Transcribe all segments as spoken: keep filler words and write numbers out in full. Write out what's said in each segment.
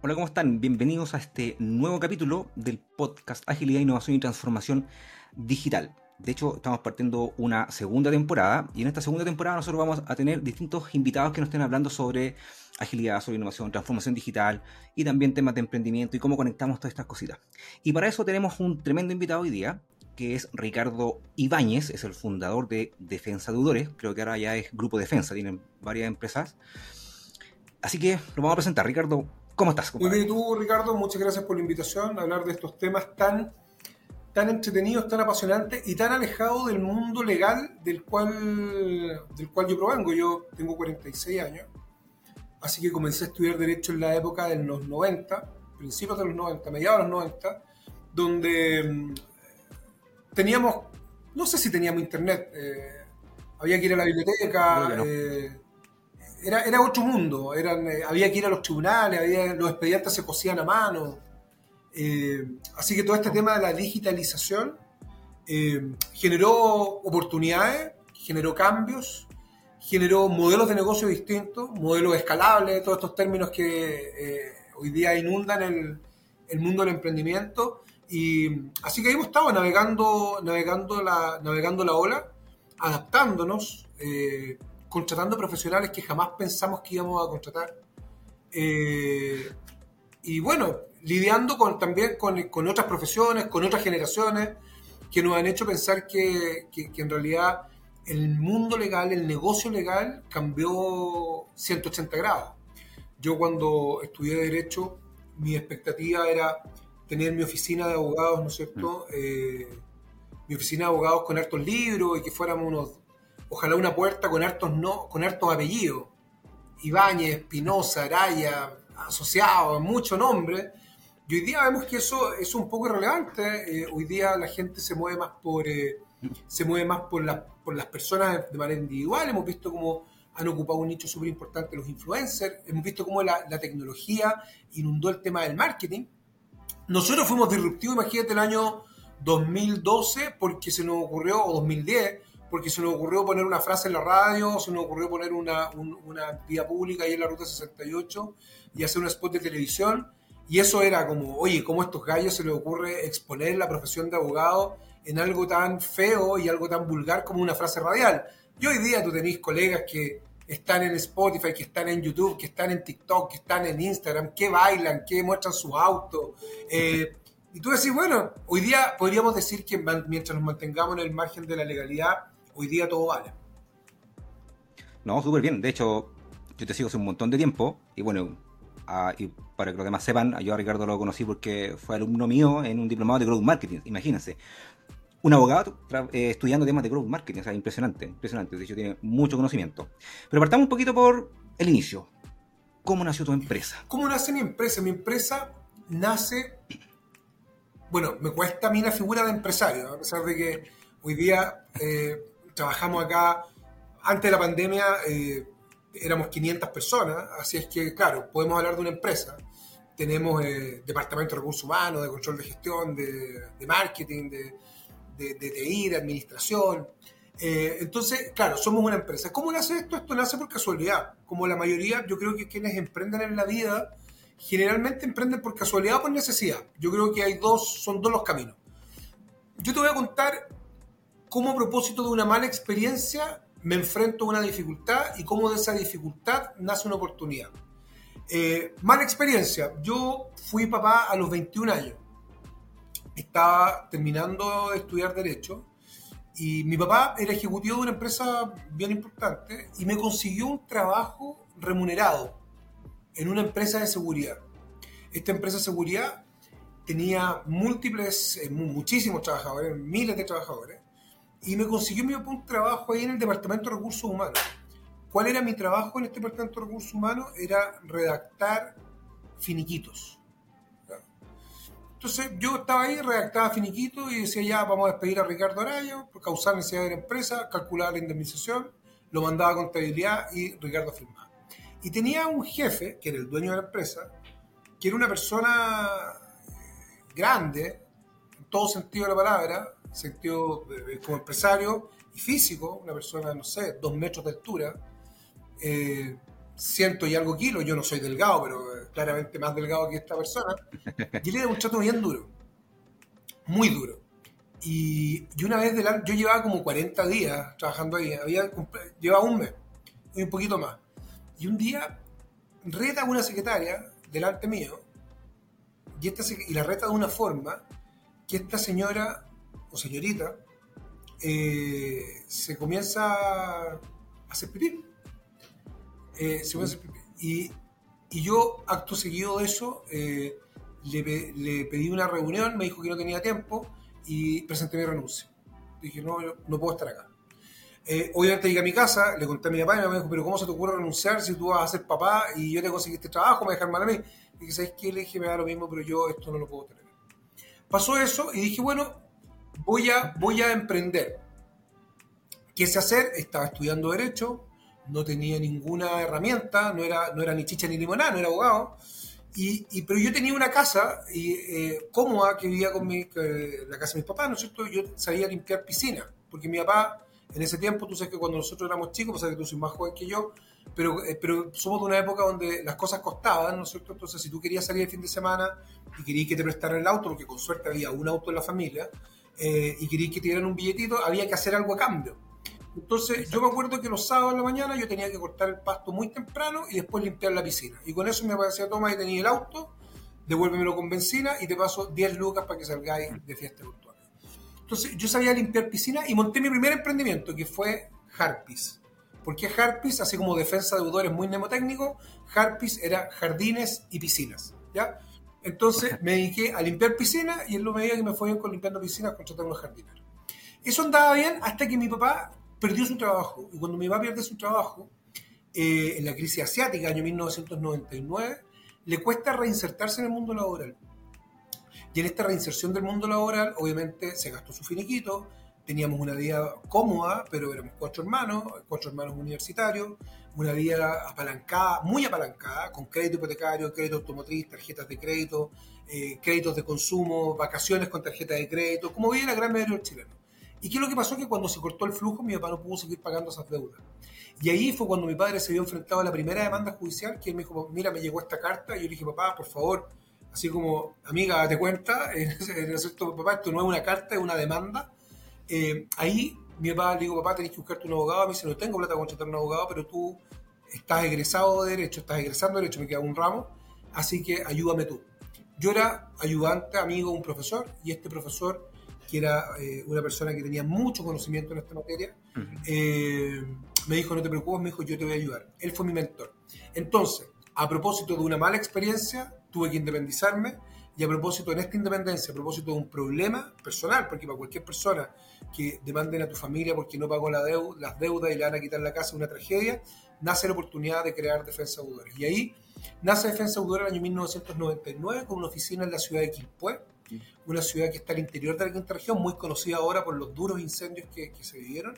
Hola, ¿cómo están? Bienvenidos a este nuevo capítulo del podcast Agilidad, Innovación y Transformación Digital. De hecho, estamos partiendo una segunda temporada y en esta segunda temporada nosotros vamos a tener distintos invitados que nos estén hablando sobre agilidad, sobre innovación, transformación digital y también temas de emprendimiento y cómo conectamos todas estas cositas. Y para eso tenemos un tremendo invitado hoy día, que es Ricardo Ibáñez, es el fundador de Defensa Deudores. Creo que ahora ya es Grupo Defensa, tienen varias empresas. Así que lo vamos a presentar. Ricardo, ¿cómo estás, compadre? Muy bien, tú, Ricardo, muchas gracias por la invitación a hablar de estos temas tan, tan entretenidos, tan apasionantes y tan alejados del mundo legal del cual, del cual yo provengo. Yo tengo cuarenta y seis años, así que comencé a estudiar Derecho en la época de los noventa, principios de los noventa, mediados de los noventa, donde mmm, teníamos, no sé si teníamos internet, eh, había que ir a la biblioteca, Creo que no. eh, Era, era otro mundo, eran, eh, había que ir a los tribunales, había, los expedientes se cosían a mano. Eh, así que todo este tema de la digitalización eh, generó oportunidades, generó cambios, generó modelos de negocio distintos, modelos escalables, todos estos términos que eh, hoy día inundan el, el mundo del emprendimiento. Y así que hemos estado navegando, navegando, la, navegando la ola, adaptándonos, eh, contratando profesionales que jamás pensamos que íbamos a contratar. Eh, y bueno, lidiando con, también con, con otras profesiones, con otras generaciones, que nos han hecho pensar que, que, que en realidad el mundo legal, el negocio legal cambió ciento ochenta grados. Yo cuando estudié Derecho, mi expectativa era tener mi oficina de abogados, ¿no es cierto? Eh, mi oficina de abogados con hartos libros y que fuéramos unos... Ojalá una puerta con hartos, no, con hartos apellidos. Ibáñez, Espinosa, Araya, asociados, mucho nombre. Y hoy día vemos que eso es un poco irrelevante. Eh, hoy día la gente se mueve más por, eh, se mueve más por, la, por las personas de manera individual. Hemos visto cómo han ocupado un nicho súper importante los influencers. Hemos visto cómo la, la tecnología inundó el tema del marketing. Nosotros fuimos disruptivos, imagínate, el año dos mil doce, porque se nos ocurrió, o dos mil diez, porque se nos ocurrió poner una frase en la radio, se nos ocurrió poner una, un, una vía pública ahí en la Ruta sesenta y ocho y hacer un spot de televisión. Y eso era como, oye, ¿cómo a estos gallos se les ocurre exponer la profesión de abogado en algo tan feo y algo tan vulgar como una frase radial? Y hoy día tú tenés colegas que están en Spotify, que están en YouTube, que están en TikTok, que están en Instagram, que bailan, que muestran sus autos. Eh, y tú decís, bueno, hoy día podríamos decir que mientras nos mantengamos en el margen de la legalidad, hoy día todo vale. No, súper bien. De hecho, yo te sigo hace un montón de tiempo. Y bueno, uh, y para que los demás sepan, yo a Ricardo lo conocí porque fue alumno mío en un diplomado de Growth Marketing. Imagínense. Un abogado eh, estudiando temas de Growth Marketing. O sea, impresionante, impresionante. De hecho, tiene mucho conocimiento. Pero partamos un poquito por el inicio. ¿Cómo nació tu empresa? ¿Cómo nace mi empresa? Mi empresa nace... Bueno, me cuesta a mí la figura de empresario, a pesar de que hoy día... Eh, trabajamos acá, antes de la pandemia eh, éramos quinientas personas, así es que, claro, podemos hablar de una empresa. Tenemos eh, departamento de recursos humanos, de control de gestión, de, de marketing, de, de, de T I, de administración. Eh, entonces, claro, somos una empresa. ¿Cómo nace esto? Esto nace por casualidad. Como la mayoría, yo creo que quienes emprenden en la vida, generalmente emprenden por casualidad o por necesidad. Yo creo que hay dos, son dos los caminos. Yo te voy a contar cómo a propósito de una mala experiencia me enfrento a una dificultad y cómo de esa dificultad nace una oportunidad. Eh, mala experiencia. Yo fui papá a los veintiún años. Estaba terminando de estudiar Derecho y mi papá era ejecutivo de una empresa bien importante y me consiguió un trabajo remunerado en una empresa de seguridad. Esta empresa de seguridad tenía múltiples, eh, muchísimos trabajadores, miles de trabajadores. Y me consiguió mi papá un trabajo ahí en el Departamento de Recursos Humanos. ¿Cuál era mi trabajo en este Departamento de Recursos Humanos? Era redactar finiquitos. Entonces yo estaba ahí, redactaba finiquitos y decía ya, vamos a despedir a Ricardo Araya por causar necesidad de la empresa, calculaba la indemnización, lo mandaba a contabilidad y Ricardo firmaba. Y tenía un jefe, que era el dueño de la empresa, que era una persona grande, en todo sentido de la palabra, sentido eh, como empresario y físico, una persona, no sé, dos metros de altura, eh, ciento y algo kilos, yo no soy delgado, pero eh, claramente más delgado que esta persona, y él era un trato bien duro, muy duro. Y, y una vez, delante, yo llevaba como cuarenta días trabajando ahí, había, llevaba un mes, y un poquito más. Y un día reta a una secretaria delante mío, y, esta, y la reta de una forma que esta señora o señorita eh, se comienza a hacer pipí. Eh, se comienza a hacer pipí. Y, y yo, acto seguido de eso, eh, le, le pedí una reunión, me dijo que no tenía tiempo y presenté mi renuncia. Dije, no, yo no puedo estar acá. Eh, obviamente llegué a mi casa, le conté a mi papá y mi papá me dijo, pero ¿cómo se te ocurre renunciar si tú vas a ser papá y yo te conseguí este trabajo, me dejan mal a mí? Y dije, ¿sabes qué? Le dije, me da lo mismo, pero yo esto no lo puedo tener. Pasó eso y dije, bueno, voy a, voy a emprender. ¿Qué sé hacer? Estaba estudiando Derecho, no tenía ninguna herramienta, no era, no era ni chicha ni limonada, no era abogado. Y, y, pero yo tenía una casa y, eh, cómoda que vivía con mi, eh, la casa de mis papás, ¿no es cierto? Yo sabía limpiar piscinas, porque mi papá, en ese tiempo, tú sabes que cuando nosotros éramos chicos, pasa que tú sois más joven que yo, pero, eh, pero somos de una época donde las cosas costaban, ¿no es cierto? Entonces, si tú querías salir el fin de semana y querías que te prestaran el auto, porque con suerte había un auto en la familia, eh, y querías que te dieran un billetito, había que hacer algo a cambio. Entonces, exacto, yo me acuerdo que los sábados en la mañana yo tenía que cortar el pasto muy temprano y después limpiar la piscina. Y con eso me decía, toma, ahí tenía el auto, devuélvemelo con benzina y te paso diez lucas para que salgáis de fiesta virtual. Entonces, yo sabía limpiar piscina y monté mi primer emprendimiento, que fue Harpies. ¿Por qué Harpies? Así como defensa de deudores muy mnemotécnico, Harpies era jardines y piscinas, ¿ya? Entonces, me dediqué a limpiar piscinas y en lo medida que me fue bien con limpiando piscinas, contraté unos jardineros. Eso andaba bien hasta que mi papá perdió su trabajo. Y cuando mi papá pierde su trabajo, eh, en la crisis asiática, año mil novecientos noventa y nueve, le cuesta reinsertarse en el mundo laboral. Y en esta reinserción del mundo laboral, obviamente, se gastó su finiquito, teníamos una vida cómoda, pero éramos cuatro hermanos, cuatro hermanos universitarios, una vida apalancada, muy apalancada, con crédito hipotecario, crédito automotriz, tarjetas de crédito, eh, créditos de consumo, vacaciones con tarjetas de crédito, como vive la gran mayoría de los chilenos. ¿Y qué es lo que pasó? Que cuando se cortó el flujo, mi papá no pudo seguir pagando esas deudas. Y ahí fue cuando mi padre se vio enfrentado a la primera demanda judicial, que él me dijo, mira, me llegó esta carta, y yo le dije, papá, por favor, así como, amiga, date cuenta, eh, papá, esto no es una carta, es una demanda. Eh, ahí mi papá le digo, papá, tenés que buscarte un abogado. Me dice, no tengo plata para contratar un abogado, pero tú estás egresado de Derecho, estás egresando de Derecho, me queda un ramo, así que ayúdame tú. Yo era ayudante, amigo de un profesor, y este profesor, que era eh, una persona que tenía mucho conocimiento en esta materia, uh-huh. eh, me dijo, no te preocupes, me dijo, yo te voy a ayudar. Él fue mi mentor. Entonces, a propósito de una mala experiencia, tuve que independizarme, y a propósito, en esta independencia, a propósito de un problema personal, porque para cualquier persona que demanden a tu familia porque no pagó la deuda, las deudas y le van a quitar la casa, una tragedia, nace la oportunidad de crear Defensa Deudores. Y ahí nace Defensa Deudores en el año mil novecientos noventa y nueve con una oficina en la ciudad de Quilpué, una ciudad que está al interior de la quinta región, muy conocida ahora por los duros incendios que, que se vivieron.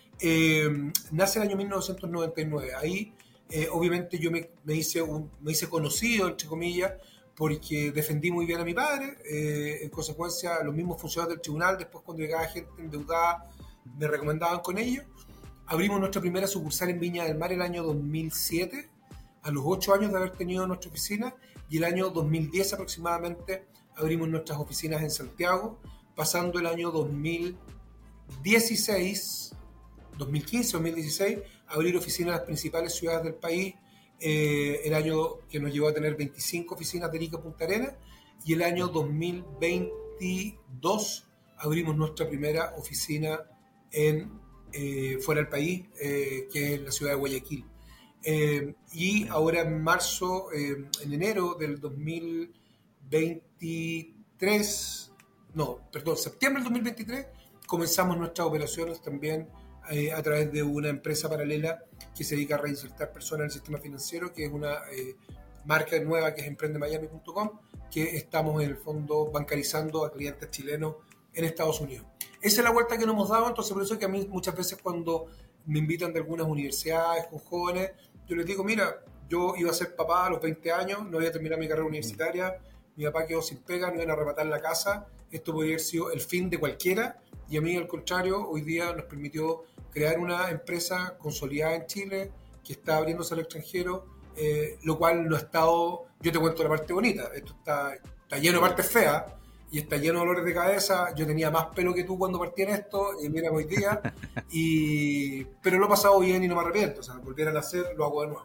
Eh, nace el año mil novecientos noventa y nueve. Ahí, eh, obviamente, yo me, me, hice un, me hice conocido, entre comillas, porque defendí muy bien a mi padre. Eh, en consecuencia, los mismos funcionarios del tribunal, después cuando llegaba gente endeudada, me recomendaban con ellos. Abrimos nuestra primera sucursal en Viña del Mar el año dos mil siete, a los ocho años de haber tenido nuestra oficina, y el año dos mil diez aproximadamente abrimos nuestras oficinas en Santiago, pasando el año dos mil dieciséis, dos mil quince, dos mil dieciséis, a abrir oficinas en las principales ciudades del país, eh, el año que nos llevó a tener veinticinco oficinas de Arica a Punta Arenas, y el año dos mil veintidós abrimos nuestra primera oficina en, eh, fuera del país, eh, que es la ciudad de Guayaquil. Eh, y ahora en marzo, eh, en enero del dos mil veintitrés, no, perdón, septiembre del dos mil veintitrés, comenzamos nuestras operaciones también eh, a través de una empresa paralela que se dedica a reinsertar personas en el sistema financiero, que es una eh, marca nueva que es emprende miami punto com, que estamos en el fondo bancarizando a clientes chilenos en Estados Unidos. Esa es la vuelta que nos hemos dado, entonces por eso es que a mí muchas veces cuando me invitan de algunas universidades con jóvenes, yo les digo, mira, yo iba a ser papá a los veinte años, no había terminado mi carrera universitaria, mi papá quedó sin pega, no iban a arrebatar la casa, esto podría haber sido el fin de cualquiera, y a mí al contrario, hoy día nos permitió crear una empresa consolidada en Chile, que está abriéndose al extranjero, eh, lo cual no ha estado, yo te cuento la parte bonita, esto está, está lleno de partes feas y está lleno de dolores de cabeza, yo tenía más pelo que tú cuando partí en esto, y mira hoy día, y, pero lo he pasado bien y no me arrepiento, o sea, volviera a nacer, lo hago de nuevo.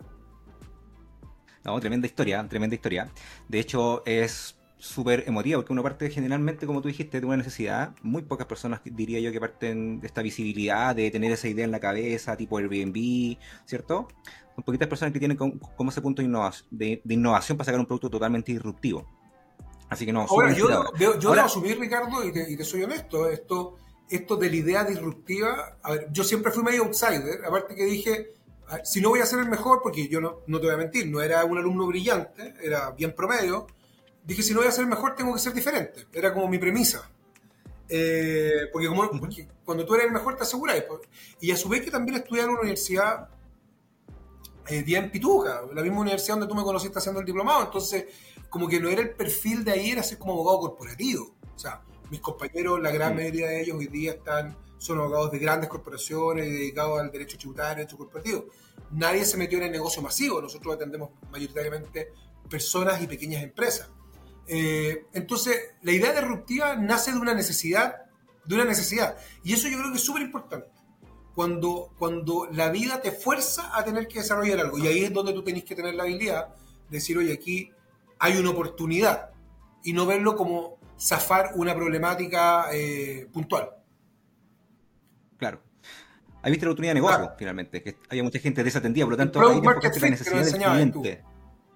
No, tremenda historia, tremenda historia. De hecho, es súper emotiva porque uno parte generalmente, como tú dijiste, de una necesidad. Muy pocas personas, diría yo, que parten de esta visibilidad, de tener esa idea en la cabeza, tipo Airbnb, ¿cierto? Son poquitas personas que tienen como, como ese punto de innovación, de, de innovación para sacar un producto totalmente disruptivo. Así que no, súper Ahora, yo, inspirador. debo, yo Ahora, debo asumir, Ricardo, y te, y te soy honesto, esto, esto de la idea disruptiva, a ver, yo siempre fui medio outsider, aparte que dije, a ver, si no voy a ser el mejor, porque yo no, no te voy a mentir, no era un alumno brillante, era bien promedio, dije, si no voy a ser el mejor, tengo que ser diferente, era como mi premisa. Eh, porque, como, uh-huh. porque cuando tú eres el mejor te aseguras. Y a su vez que también estudié en una universidad eh, bien pituca, la misma universidad donde tú me conociste haciendo el diplomado, entonces como que no era el perfil de ahí, era ser como abogado corporativo. O sea, mis compañeros, la gran mayoría de ellos hoy día están, son abogados de grandes corporaciones dedicados al derecho tributario, derecho corporativo. Nadie se metió en el negocio masivo, nosotros atendemos mayoritariamente personas y pequeñas empresas. Eh, entonces, la idea disruptiva nace de una necesidad, de una necesidad, y eso yo creo que es súper importante. Cuando, cuando la vida te fuerza a tener que desarrollar algo, y ahí es donde tú tenés que tener la habilidad de decir, oye, aquí hay una oportunidad, y no verlo como zafar una problemática eh, puntual. claro. Ahí viste la oportunidad de negocio, Claro. finalmente, que había mucha gente desatendida, por lo El tanto, ahí product te market enfocaste en la fit que nos necesidad del enseñabas tú. cliente.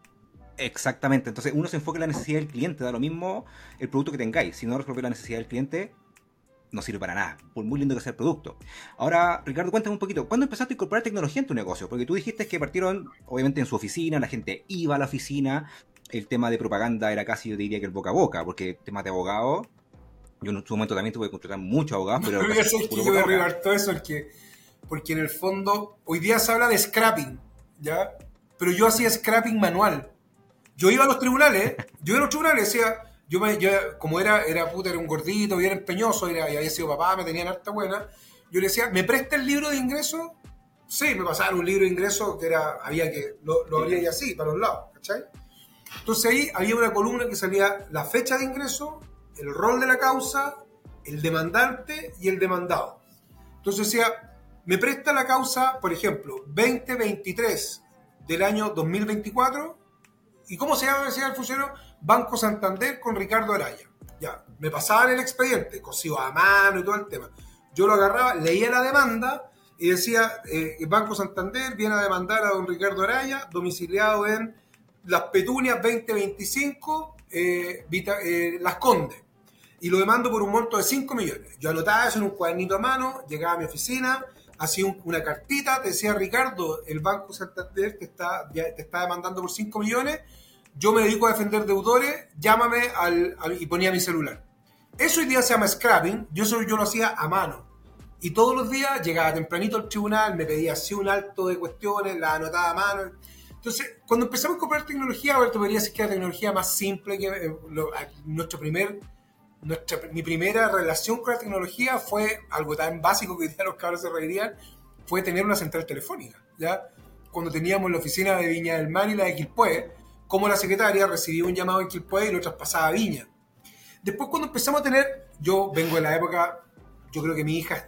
Exactamente, entonces uno se enfoca en la necesidad del cliente, da lo mismo el producto que tengáis, si no resuelve la necesidad del cliente, no sirve para nada, por muy lindo que sea el producto. Ahora, Ricardo, cuéntame un poquito, ¿cuándo empezaste a incorporar tecnología en tu negocio? Porque tú dijiste que partieron, obviamente, en su oficina, la gente iba a la oficina, el tema de propaganda era casi, yo diría que el boca a boca, porque temas de abogado, yo en su momento también tuve que contratar muchos abogados, pero No, casi yo sé que puro yo boca voy a a boca. arribar todo eso porque, porque en el fondo hoy día se habla de scrapping, ¿ya? Pero yo hacía scrapping manual. Yo iba a los tribunales, yo iba a los tribunales, decía, yo, me, yo como era, era puta, era un gordito, bien empeñoso, era, y había sido papá, me tenían harta buena, yo le decía, ¿me presta el libro de ingreso? Sí, me pasaban un libro de ingreso que era, había que, lo, lo abría y así, para los lados, ¿cachai? Entonces ahí había una columna que salía la fecha de ingreso, el rol de la causa, el demandante y el demandado. Entonces decía, me presta la causa, por ejemplo, veinte veintitrés del año dos mil veinticuatro. ¿Y cómo se llama? Decía el funcionario, Banco Santander con Ricardo Araya. Ya, me pasaban el expediente, cosido a mano y todo el tema. Yo lo agarraba, leía la demanda y decía, eh, Banco Santander viene a demandar a don Ricardo Araya, domiciliado en Las Petunias veinte veinticinco, eh, Vita, eh, Las Condes. Y lo demando por un monto de cinco millones. Yo anotaba eso en un cuadernito a mano, llegaba a mi oficina, hacía un, una cartita, te decía, Ricardo, el Banco Santander te está, te está demandando por cinco millones, yo me dedico a defender deudores, llámame al, al, y ponía mi celular. Eso hoy día se llama scrapping, yo eso yo lo hacía a mano. Y todos los días llegaba tempranito al tribunal, me pedía así un alto de cuestiones, la anotaba a mano. Entonces, cuando empezamos a comprar tecnología, a ver, te podría decir que la tecnología más simple, que eh, lo, nuestro primer... Nuestra, mi primera relación con la tecnología fue algo tan básico que hoy día los cabros se reirían, fue tener una central telefónica, ¿ya? Cuando teníamos la oficina de Viña del Mar y la de Quilpué, como la secretaria recibía un llamado en Quilpué y lo traspasaba a Viña. Después cuando empezamos a tener, yo vengo de la época, yo creo que mis hijas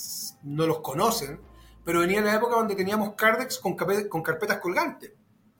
no los conocen, pero venía de la época donde teníamos Cardex con, con carpetas colgantes.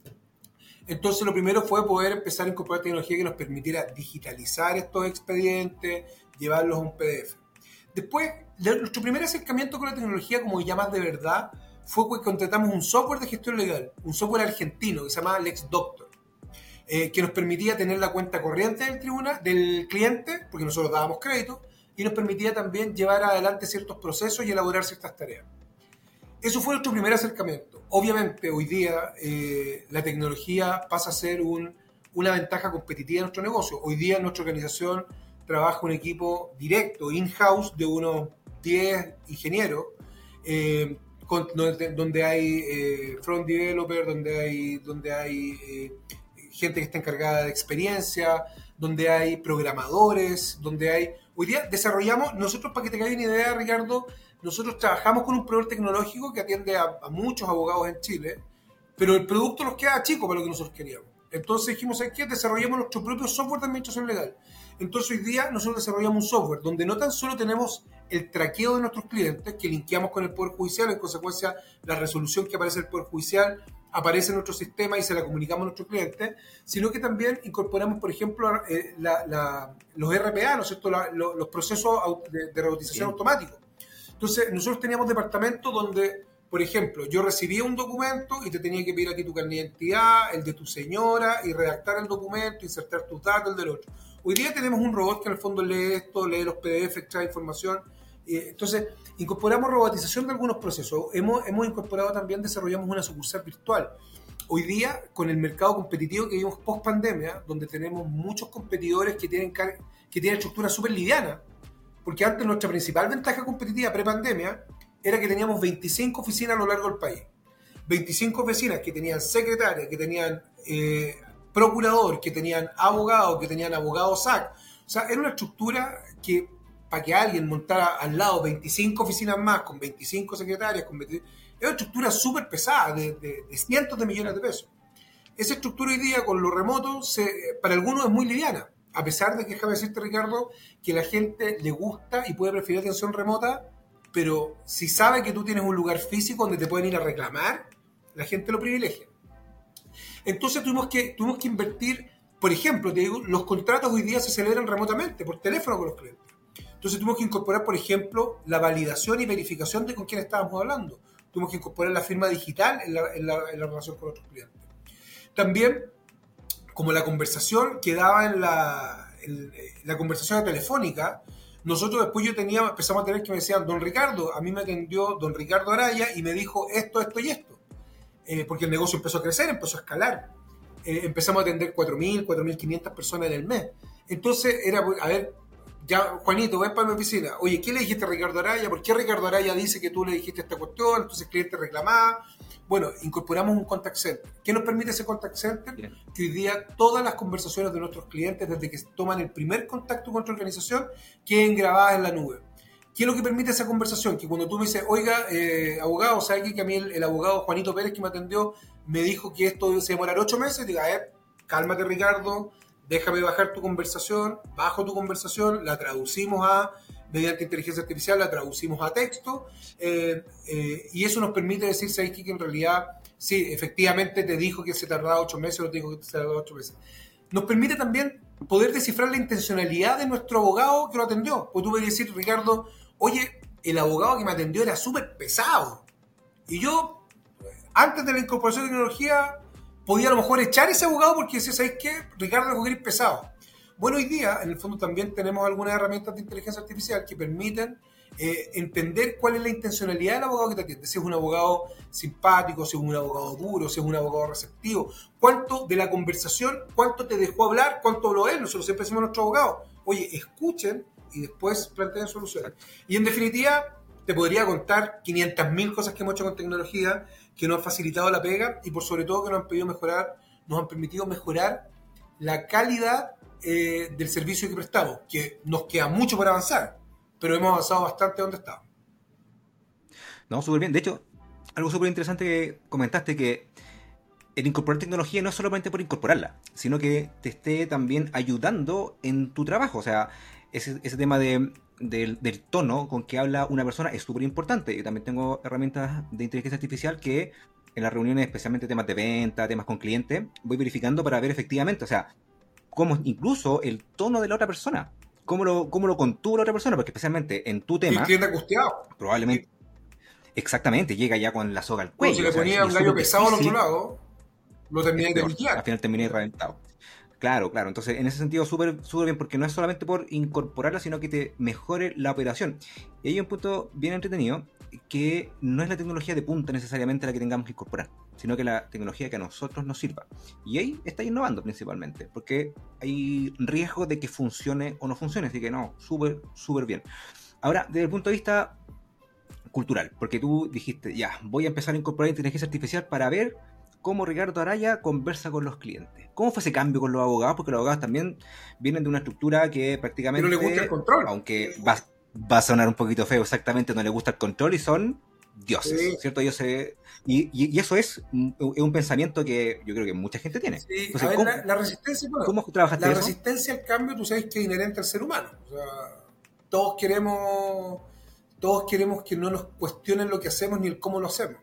Entonces lo primero fue poder empezar a incorporar tecnología que nos permitiera digitalizar estos expedientes, llevarlos a un P D F. Después, nuestro primer acercamiento con la tecnología, como ya más de verdad, fue que contratamos un software de gestión legal, un software argentino que se llamaba LexDoctor, eh, que nos permitía tener la cuenta corriente del tribunal, del cliente, porque nosotros dábamos crédito, y nos permitía también llevar adelante ciertos procesos y elaborar ciertas tareas. Eso fue nuestro primer acercamiento. Obviamente, hoy día eh, la tecnología pasa a ser un, una ventaja competitiva en nuestro negocio. Hoy día en nuestra organización trabaja un equipo directo, in-house, de unos diez ingenieros, eh, con, donde, donde hay eh, front developer, donde hay, donde hay eh, gente que está encargada de experiencia, donde hay programadores, donde hay... Hoy día desarrollamos, nosotros para que tengáis una idea, Ricardo, nosotros trabajamos con un proveedor tecnológico que atiende a, a muchos abogados en Chile, pero el producto nos queda chico para lo que nosotros queríamos. Entonces dijimos, ¿sabes qué? Desarrollamos nuestro propio software de administración legal. Entonces hoy día nosotros desarrollamos un software donde no tan solo tenemos el traqueo de nuestros clientes, que linkeamos con el Poder Judicial, en consecuencia la resolución que aparece en el Poder Judicial aparece en nuestro sistema y se la comunicamos a nuestros clientes, sino que también incorporamos, por ejemplo, eh, la, la, los R P A, ¿no es cierto? La, lo, los procesos de, de robotización automáticos. Entonces nosotros teníamos departamentos donde, por ejemplo, yo recibía un documento y te tenía que pedir aquí tu carnet de identidad, el de tu señora, y redactar el documento, insertar tus datos, el del otro. Hoy día tenemos un robot que en el fondo lee esto, lee los P D F, extrae información. Entonces, incorporamos robotización de algunos procesos. Hemos, hemos incorporado también, desarrollamos una sucursal virtual. Hoy día, con el mercado competitivo que vivimos post-pandemia, donde tenemos muchos competidores que tienen, que tienen estructuras súper livianas, porque antes nuestra principal ventaja competitiva pre-pandemia era que teníamos veinticinco oficinas a lo largo del país. veinticinco oficinas que tenían secretarias, que tenían eh, procurador, que tenían abogado, que tenían abogado S A C. O sea, era una estructura que, para que alguien montara al lado veinticinco oficinas más, con veinticinco secretarias, con veinticinco, era una estructura súper pesada, de, de, de cientos de millones de pesos. Esa estructura hoy día, con lo remoto, se, para algunos es muy liviana. A pesar de que, déjame decirte, Ricardo, que la gente le gusta y puede preferir atención remota, pero si sabe que tú tienes un lugar físico donde te pueden ir a reclamar, la gente lo privilegia. Entonces tuvimos que, tuvimos que invertir, por ejemplo, te digo, los contratos hoy día se celebran remotamente, por teléfono con los clientes. Entonces tuvimos que incorporar, por ejemplo, la validación y verificación de con quién estábamos hablando. Tuvimos que incorporar la firma digital en la, en la, en la relación con otros clientes. También, como la conversación quedaba en la, en la conversación telefónica, nosotros después yo tenía, empezamos a tener que me decían, don Ricardo, a mí me atendió don Ricardo Araya y me dijo esto, esto y esto. Eh, porque el negocio empezó a crecer, empezó a escalar. Eh, empezamos a atender cuatro mil, cuatro mil quinientas personas en el mes. Entonces era, a ver, ya Juanito, ven para mi oficina. Oye, ¿qué le dijiste a Ricardo Araya? ¿Por qué Ricardo Araya dice que tú le dijiste esta cuestión? Entonces el cliente reclamaba. Bueno, incorporamos un contact center. ¿Qué nos permite ese contact center? Bien. Que hoy día todas las conversaciones de nuestros clientes, desde que toman el primer contacto con nuestra organización, queden grabadas en la nube. ¿Qué es lo que permite esa conversación? Que cuando tú me dices, oiga, eh, abogado, ¿sabe que a mí el, el abogado Juanito Pérez que me atendió me dijo que esto se demorará ocho meses? Diga, a ver, cálmate, Ricardo, déjame bajar tu conversación, bajo tu conversación, la traducimos a, mediante inteligencia artificial, la traducimos a texto, eh, eh, y eso nos permite decir, ¿sabes qué? Que en realidad, sí, efectivamente te dijo que se tardaba ocho meses, o te dijo que se tardaba ocho meses. Nos permite también poder descifrar la intencionalidad de nuestro abogado que lo atendió. Pues tú puedes decir, Ricardo, oye, el abogado que me atendió era súper pesado. Y yo, antes de la incorporación de tecnología, podía a lo mejor echar ese abogado porque decía, ¿sabes qué? Ricardo es un gris pesado. Bueno, hoy día, en el fondo, también tenemos algunas herramientas de inteligencia artificial que permiten eh, entender cuál es la intencionalidad del abogado que te atiende. Si es un abogado simpático, si es un abogado duro, si es un abogado receptivo. ¿Cuánto de la conversación, cuánto te dejó hablar, cuánto habló él? Nosotros siempre decimos a nuestros abogados, oye, escuchen y después planteen soluciones. Y en definitiva, te podría contar quinientas mil cosas que hemos hecho con tecnología que nos han facilitado la pega y por sobre todo que nos han pedido mejorar, nos han permitido mejorar la calidad eh, del servicio que prestamos, que nos queda mucho por avanzar, pero hemos avanzado bastante donde estamos. No, súper bien. De hecho, algo súper interesante que comentaste, que el incorporar tecnología no es solamente por incorporarla, sino que te esté también ayudando en tu trabajo. O sea, ese, ese tema de, de, del tono con que habla una persona es súper importante. Yo también tengo herramientas de inteligencia artificial que en las reuniones, especialmente temas de venta, temas con clientes, voy verificando para ver efectivamente, o sea, cómo incluso el tono de la otra persona, cómo lo, cómo lo contuvo la otra persona, porque especialmente en tu tema, el cliente angustiado, probablemente, exactamente, llega ya con la soga al cuello. Bueno, si le ponía un gallo pesado al otro lado, lo terminé de liquidar. Al final terminé reventado. Claro, claro. Entonces, en ese sentido, súper súper bien, porque no es solamente por incorporarla, sino que te mejore la operación. Y hay un punto bien entretenido, que no es la tecnología de punta necesariamente la que tengamos que incorporar, sino que la tecnología que a nosotros nos sirva. Y ahí está innovando principalmente, porque hay riesgo de que funcione o no funcione, así que no, súper, súper bien. Ahora, desde el punto de vista cultural, porque tú dijiste, ya, voy a empezar a incorporar inteligencia artificial para ver cómo Ricardo Araya conversa con los clientes. ¿Cómo fue ese cambio con los abogados? Porque los abogados también vienen de una estructura que prácticamente... Pero no le gusta el control. Aunque va, va a sonar un poquito feo exactamente, no le gusta el control y son dioses, Sí, ¿cierto? Ellos se, y, y, y eso es un, es un pensamiento que yo creo que mucha gente tiene. sí. A Entonces, ver, ¿cómo, la, la resistencia, bueno, cómo trabajaste la eso? resistencia al cambio, tú sabes que es inherente al ser humano. O sea, todos queremos, todos queremos que no nos cuestionen lo que hacemos ni el cómo lo hacemos.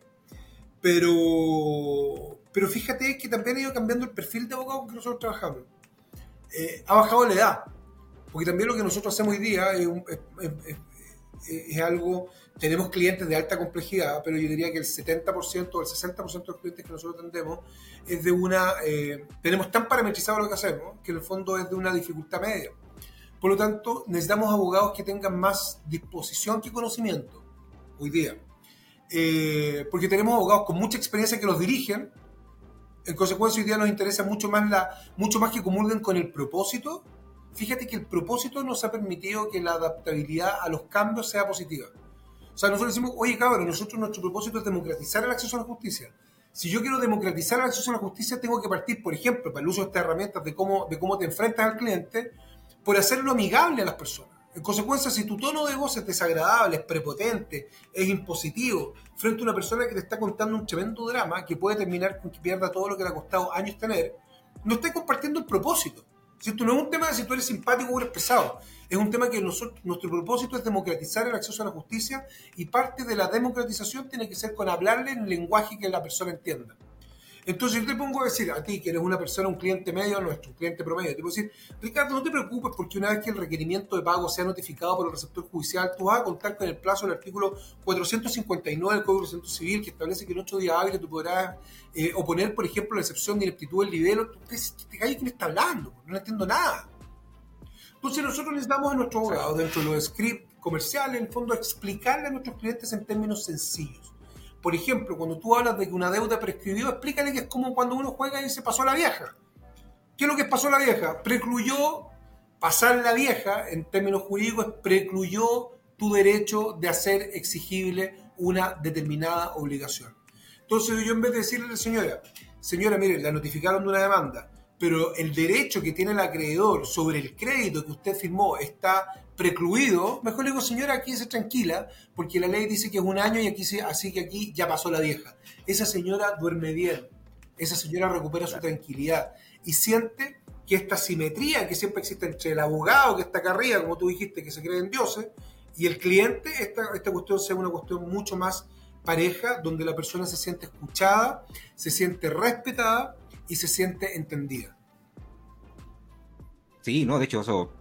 Pero, pero fíjate que también ha ido cambiando el perfil de abogado con que nosotros trabajamos. Eh, ha bajado la edad, porque también lo que nosotros hacemos hoy día es, un- es- es- es- es algo, tenemos clientes de alta complejidad, pero yo diría que el setenta por ciento o el sesenta por ciento de los clientes que nosotros atendemos es de una, eh, tenemos tan parametrizado lo que hacemos, que en el fondo es de una dificultad media. Por lo tanto, necesitamos abogados que tengan más disposición que conocimiento hoy día. Eh, porque tenemos abogados con mucha experiencia que los dirigen. En consecuencia, hoy día nos interesa mucho más, la, mucho más que comulguen con el propósito. Fíjate que el propósito nos ha permitido que la adaptabilidad a los cambios sea positiva. O sea, nosotros decimos, oye cabrón, nosotros nuestro propósito es democratizar el acceso a la justicia. Si yo quiero democratizar el acceso a la justicia, tengo que partir, por ejemplo, para el uso de estas herramientas de cómo, de cómo te enfrentas al cliente, por hacerlo amigable a las personas. En consecuencia, si tu tono de voz es desagradable, es prepotente, es impositivo, frente a una persona que te está contando un tremendo drama que puede terminar con que pierda todo lo que le ha costado años tener, no estás compartiendo el propósito. Si esto no es un tema de si tú eres simpático o eres pesado, es un tema que nosotros, nuestro propósito es democratizar el acceso a la justicia y parte de la democratización tiene que ser con hablarle en el lenguaje que la persona entienda. Entonces yo te pongo a decir a ti, que eres una persona, un cliente medio nuestro, un cliente promedio, te puedo decir, Ricardo, no te preocupes porque una vez que el requerimiento de pago sea notificado por el receptor judicial, tú vas a contar con el plazo del artículo cuatrocientos cincuenta y nueve del Código de Procedimiento Civil, que establece que en ocho días hábiles tú podrás eh, oponer, por ejemplo, la excepción de ineptitud del libelo. Tú te, te calles, ¿quién está hablando? No entiendo nada. Entonces nosotros necesitamos a nuestros abogados, dentro de los scripts comerciales, en el fondo, explicarle a nuestros clientes en términos sencillos. Por ejemplo, cuando tú hablas de que una deuda prescribió, explícale que es como cuando uno juega y se pasó a la vieja. ¿Qué es lo que pasó a la vieja? Precluyó, pasar la vieja, en términos jurídicos, precluyó tu derecho de hacer exigible una determinada obligación. Entonces yo, en vez de decirle a la señora, señora, mire, la notificaron de una demanda, pero el derecho que tiene el acreedor sobre el crédito que usted firmó está precluido, mejor le digo, señora, aquí se tranquila, porque la ley dice que es un año y aquí se, así que aquí ya pasó la vieja. Esa señora duerme bien, esa señora recupera su tranquilidad y siente que esta simetría que siempre existe entre el abogado que está acá arriba, como tú dijiste, que se cree en dioses, y el cliente, esta, esta cuestión sea una cuestión mucho más pareja, donde la persona se siente escuchada, se siente respetada y se siente entendida. Sí, no, de hecho, eso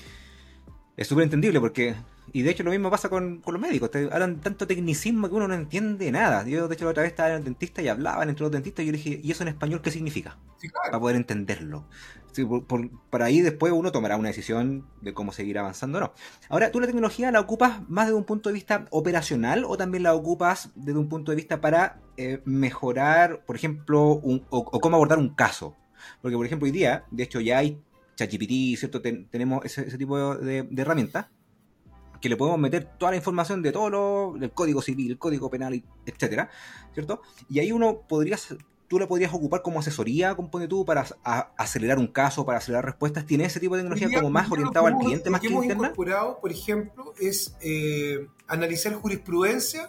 es súper entendible porque... Y de hecho lo mismo pasa con, con los médicos. Te hablan tanto tecnicismo que uno no entiende nada. Yo de hecho la otra vez estaba en el dentista y hablaban entre los dentistas y yo le dije, ¿y eso en español qué significa? Sí, claro. Para poder entenderlo. Sí, por, por, para ahí después uno tomará una decisión de cómo seguir avanzando o no. Ahora, ¿tú la tecnología la ocupas más desde un punto de vista operacional o también la ocupas desde un punto de vista para eh, mejorar, por ejemplo, un, o, o cómo abordar un caso? Porque, por ejemplo, hoy día, de hecho ya hay ChatGPT, ¿cierto? Ten, tenemos ese, ese tipo de, de herramientas que le podemos meter toda la información de todo lo, del código civil, el código penal, etcétera, ¿cierto? Y ahí uno podría, tú la podrías ocupar como asesoría, compone tú, para a, acelerar un caso, para acelerar respuestas. ¿Tiene ese tipo de tecnología Día, como más orientado al cliente, lo más que que hemos interna? incorporado, por ejemplo, es eh, analizar jurisprudencia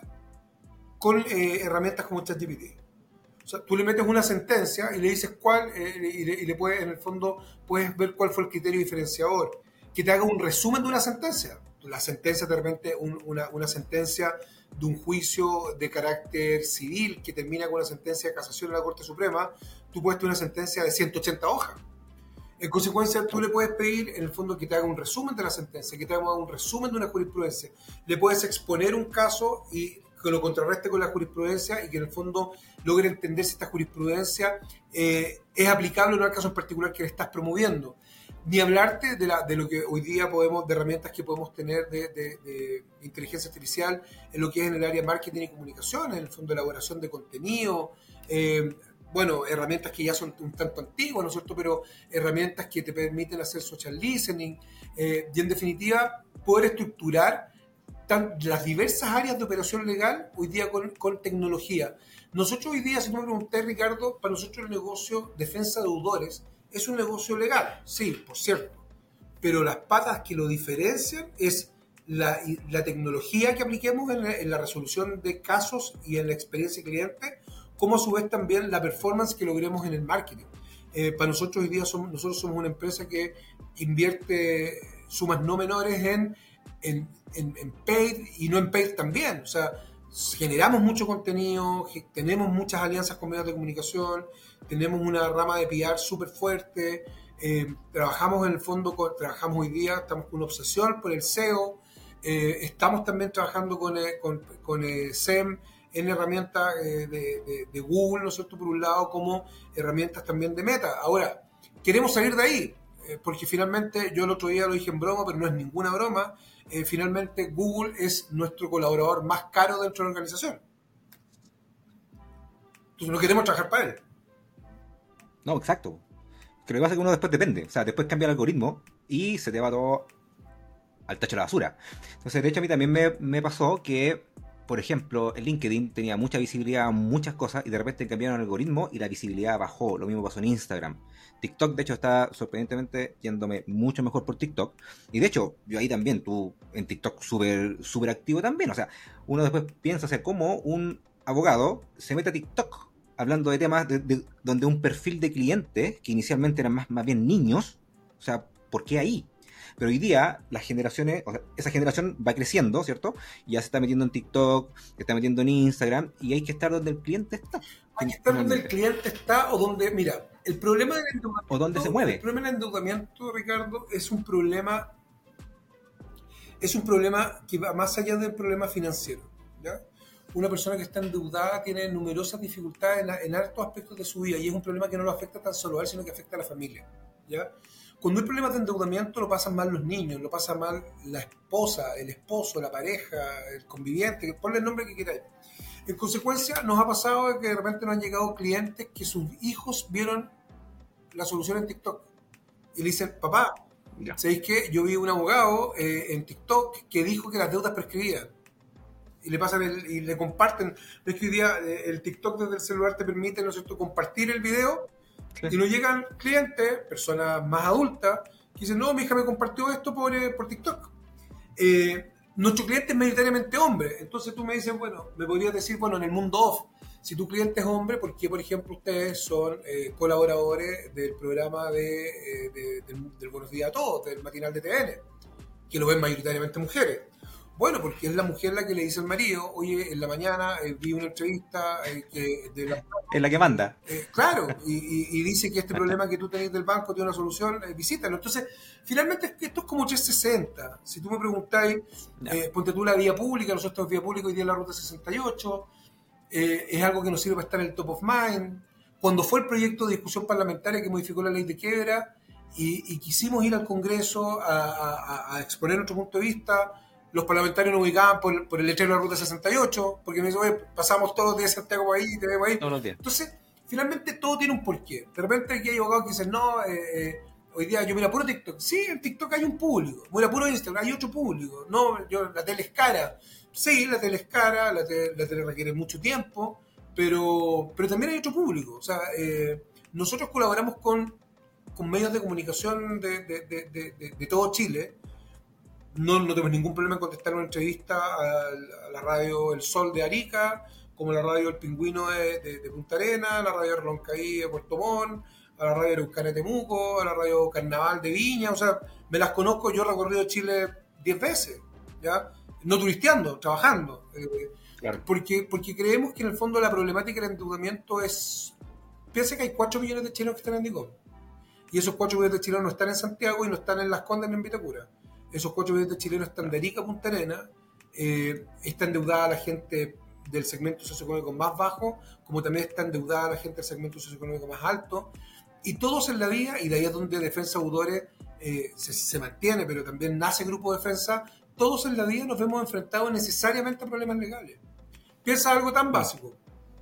con eh, herramientas como ChatGPT. O sea, tú le metes una sentencia y le dices cuál, eh, y, le, y le puedes, en el fondo, puedes ver cuál fue el criterio diferenciador. Que te haga un resumen de una sentencia. La sentencia, de repente, un, una, una sentencia de un juicio de carácter civil que termina con una sentencia de casación en la Corte Suprema, tú puedes tener una sentencia de ciento ochenta hojas. En consecuencia, tú le puedes pedir, en el fondo, que te haga un resumen de la sentencia, que te haga un resumen de una jurisprudencia. Le puedes exponer un caso y que lo contrarreste con la jurisprudencia y que en el fondo logre entender si esta jurisprudencia eh, es aplicable o no al caso en particular que le estás promoviendo. Ni hablarte de, la, de lo que hoy día podemos, de herramientas que podemos tener de, de, de inteligencia artificial en lo que es en el área de marketing y comunicación, en el fondo de elaboración de contenido, eh, bueno, herramientas que ya son un tanto antiguas, ¿no es cierto?, pero herramientas que te permiten hacer social listening, eh, y en definitiva poder estructurar tan, las diversas áreas de operación legal hoy día con, con tecnología. Nosotros hoy día, si tú me preguntas, Ricardo, para nosotros el negocio defensa de deudores es un negocio legal, sí, por cierto, pero las patas que lo diferencian es la, la tecnología que apliquemos en, en la resolución de casos y en la experiencia cliente, como a su vez también la performance que logremos en el marketing. Eh, para nosotros hoy día somos, nosotros somos una empresa que invierte sumas no menores en, en, en, en paid y no en paid también. O sea, generamos mucho contenido, tenemos muchas alianzas con medios de comunicación, tenemos una rama de P R súper fuerte, eh, trabajamos en el fondo, con, trabajamos hoy día, estamos con una obsesión por el S E O, eh, estamos también trabajando con, eh, con, con eh, S E M en herramientas eh, de, de, de Google, ¿no es cierto?, por un lado, como herramientas también de Meta. Ahora, queremos salir de ahí, eh, porque finalmente, yo el otro día lo dije en broma, pero no es ninguna broma, eh, finalmente Google es nuestro colaborador más caro dentro de la organización. Entonces no queremos trabajar para él. No, exacto. Que lo que pasa es que uno después depende. O sea, después cambia el algoritmo y se te va todo al tacho de la basura. Entonces, de hecho, a mí también me, me pasó que, por ejemplo, en LinkedIn tenía mucha visibilidad, muchas cosas, y de repente cambiaron el algoritmo y la visibilidad bajó. Lo mismo pasó en Instagram. TikTok, de hecho, está sorprendentemente yéndome mucho mejor por TikTok. Y de hecho, yo ahí también, tú en TikTok súper súper activo también. O sea, uno después piensa, o sea, cómo un abogado se mete a TikTok hablando de temas de, de, donde un perfil de clientes, que inicialmente eran más, más bien niños, o sea, ¿por qué ahí? Pero hoy día las generaciones, o sea, esa generación va creciendo, ¿cierto? Ya se está metiendo en TikTok, se está metiendo en Instagram, y hay que estar donde el cliente está. Hay que estar donde el cliente está o donde, mira, el problema del endeudamiento, o donde se mueve. El problema del endeudamiento, Ricardo, es un problema, es un problema que va más allá del problema financiero, ¿ya? Una persona que está endeudada tiene numerosas dificultades en, en hartos aspectos de su vida y es un problema que no lo afecta tan solo a él, sino que afecta a la familia, ¿ya? Cuando hay problemas de endeudamiento lo pasan mal los niños, lo pasa mal la esposa, el esposo, la pareja, el conviviente, ponle el nombre que queráis. En consecuencia, nos ha pasado que de repente nos han llegado clientes que sus hijos vieron la solución en TikTok y le dicen, papá, yeah. ¿sabéis qué? Yo vi un abogado eh, en TikTok que dijo que las deudas prescribían. Y le pasan el, y le comparten. Ves que hoy día eh, el TikTok desde el celular te permite, ¿no es cierto?, compartir el video. Sí. Y nos llegan clientes, personas más adultas, que dicen, no, mi hija me compartió esto por, eh, por TikTok. Eh, nuestro cliente es mayoritariamente hombre. Entonces tú me dices, bueno, me podrías decir, bueno, en el mundo off, si tu cliente es hombre, ¿por qué, por ejemplo, ustedes son eh, colaboradores del programa de, eh, de, del, del Buenos Días a Todos, del matinal de T V N, que lo ven mayoritariamente mujeres? Bueno, porque es la mujer la que le dice al marido, oye, en la mañana eh, vi una entrevista eh, que de la... Es la que manda. Eh, claro, y, y, y dice que este problema que tú tenés del banco tiene una solución, eh, visítalo. Entonces, finalmente esto es como trescientos sesenta. Si tú me preguntáis, no. eh, ponte tú la vía pública, nosotros vía pública hoy día en la ruta sesenta y ocho, eh, es algo que nos sirve para estar en el top of mind. Cuando fue el proyecto de discusión parlamentaria que modificó la ley de quiebra y, y quisimos ir al Congreso a, a, a exponer nuestro punto de vista, los parlamentarios nos ubicaban por, por el letrero de la ruta sesenta y ocho, porque me dicen, oye, pasamos todos los días de Santiago por ahí, te vemos ahí. Todos los días. Entonces, finalmente todo tiene un porqué. De repente aquí hay abogados que dicen, no, eh, eh, hoy día yo mira puro TikTok. Sí, en TikTok hay un público. Mira puro Instagram, hay otro público. No, yo, la tele es cara. Sí, la tele es cara, la tele, la tele requiere mucho tiempo, pero, pero también hay otro público. O sea, eh, nosotros colaboramos con, con medios de comunicación de, de, de, de, de, de todo Chile. No, no tenemos ningún problema en contestar una entrevista a, a la radio El Sol de Arica, como la radio El Pingüino de, de, de Punta Arenas, la radio Roncaí de Puerto Montt, a la radio Araucana de Temuco, a la radio Carnaval de Viña. O sea, me las conozco, yo he recorrido Chile diez veces, ¿ya? No turisteando, trabajando. Eh, claro. porque, porque creemos que en el fondo la problemática del endeudamiento es... Piensa que hay cuatro millones de chilenos que están en DICOM. Y esos cuatro millones de chilenos no están en Santiago y no están en Las Condes ni en Vitacura. Esos cuatro millones de chilenos están de Arica a Punta Arenas, eh, está endeudada la gente del segmento socioeconómico más bajo, como también está endeudada la gente del segmento socioeconómico más alto, y todos en la vía, y de ahí es donde Defensa Deudores eh, se, se mantiene, pero también nace Grupo Defensa, todos en la vía nos vemos enfrentados necesariamente a problemas legales. Piensa algo tan básico,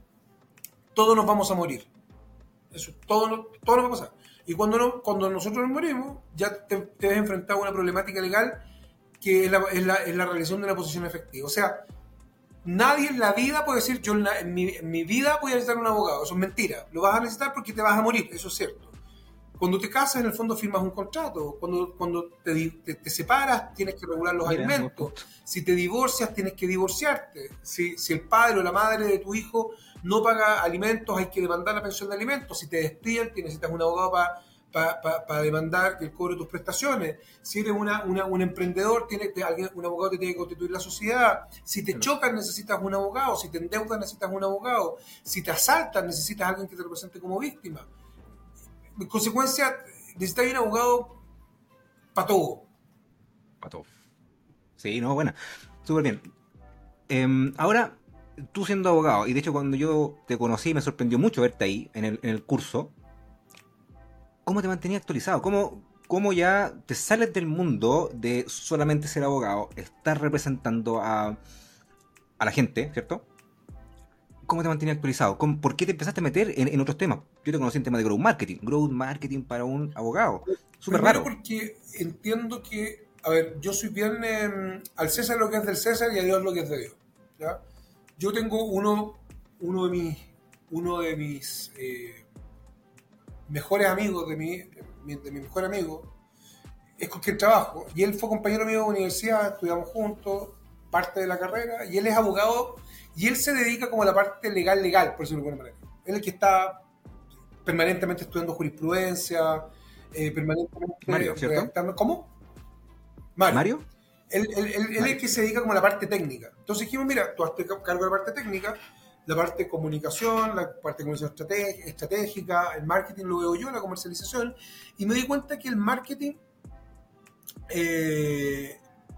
todos nos vamos a morir, eso, todo, todo nos va a pasar. Y cuando, no, cuando nosotros nos morimos, ya te, te ves enfrentado a una problemática legal que es la, es, la, es la realización de una posición efectiva. O sea, nadie en la vida puede decir, yo en, la, en, mi, en mi vida voy a necesitar un abogado. Eso es mentira. Lo vas a necesitar porque te vas a morir, eso es cierto. Cuando te casas, en el fondo firmas un contrato. Cuando, cuando te, te, te separas, tienes que regular los Mira, alimentos. Si te divorcias, tienes que divorciarte. Si, si el padre o la madre de tu hijo no paga alimentos, hay que demandar la pensión de alimentos. Si te despiden, necesitas un abogado para pa, pa, pa demandar el cobro de tus prestaciones. Si eres una, una, un emprendedor, tiene, te, alguien, un abogado te tiene que constituir la sociedad. Si te chocan, necesitas un abogado. Si te endeudas, necesitas un abogado. Si te asaltan, necesitas alguien que te represente como víctima. En consecuencia, necesitas un abogado para todo. Para todo. Sí, no, buena. Súper bien. Eh, ahora, tú siendo abogado, y de hecho cuando yo te conocí me sorprendió mucho verte ahí, en el, en el curso, ¿cómo te mantenías actualizado? ¿Cómo, ¿Cómo ya te sales del mundo de solamente ser abogado, estar representando a, a la gente, ¿cierto? ¿Cómo te mantenías actualizado? ¿Cómo, ¿Por qué te empezaste a meter en, en otros temas? Yo te conocí en temas de growth marketing. Growth marketing para un abogado. Súper raro. Porque entiendo que, a ver, yo soy bien eh, al César lo que es del César y a Dios lo que es de Dios. ¿Ya? Yo tengo uno, uno de mis, uno de mis eh, mejores amigos, de mi, de mi, de mi mejor amigo, es con quien trabajo. Y él fue compañero mío de universidad, estudiamos juntos, parte de la carrera, y él es abogado, y él se dedica como a la parte legal, legal, por decirlo de alguna manera. Él es el que está permanentemente estudiando jurisprudencia, eh, permanentemente Mario, ¿cierto? redactando. ¿Cómo? Mario. ¿Mario? Él, él, él, él es el que se dedica como a la parte técnica. Entonces dijimos, mira, tú hazte cargo de la parte técnica, la parte de comunicación, la parte de comunicación estratég- estratégica, el marketing lo veo yo, la comercialización, y me di cuenta que el marketing eh,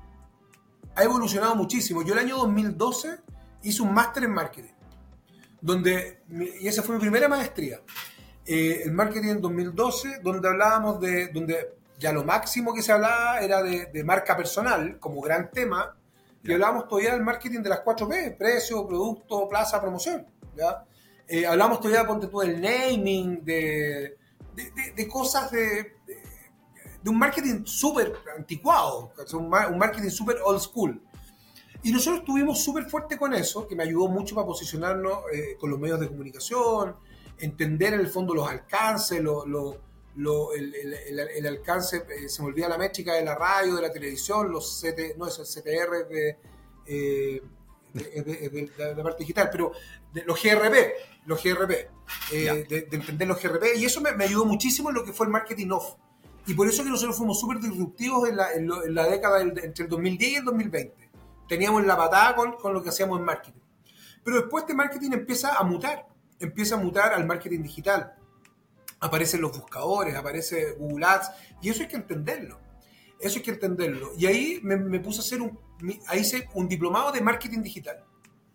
ha evolucionado muchísimo. Yo el año dos mil doce hice un máster en marketing, donde, y esa fue mi primera maestría, eh, el marketing en dos mil doce, donde hablábamos de, donde ya lo máximo que se hablaba era de, de marca personal como gran tema, y hablábamos todavía del marketing de las cuatro P, precio, producto, plaza, promoción. ¿Ya? Eh, hablábamos todavía, ponte tú, del naming, de, de, de, de cosas de, de, de un marketing súper anticuado, un, un marketing súper old school. Y nosotros estuvimos súper fuerte con eso, que me ayudó mucho para posicionarnos eh, con los medios de comunicación, entender en el fondo los alcances, lo, lo, lo, el, el, el, el alcance, eh, se me olvida la métrica de la radio, de la televisión, los C T, no es el C T R de, eh, de, de, de, de, de la parte digital, pero de, los G R P, los G R P, eh, de, de entender los G R P, y eso me, me ayudó muchísimo en lo que fue el marketing off. Y por eso que nosotros fuimos súper disruptivos en la, en, lo, en la década del, entre el dos mil diez y el dos mil veinte. Teníamos la patada con, con lo que hacíamos en marketing. Pero después este marketing empieza a mutar, empieza a mutar al marketing digital. Aparecen los buscadores, aparece Google Ads, y eso hay que entenderlo. Eso hay que entenderlo. Y ahí me, me puse a hacer un, ahí hice un diplomado de marketing digital,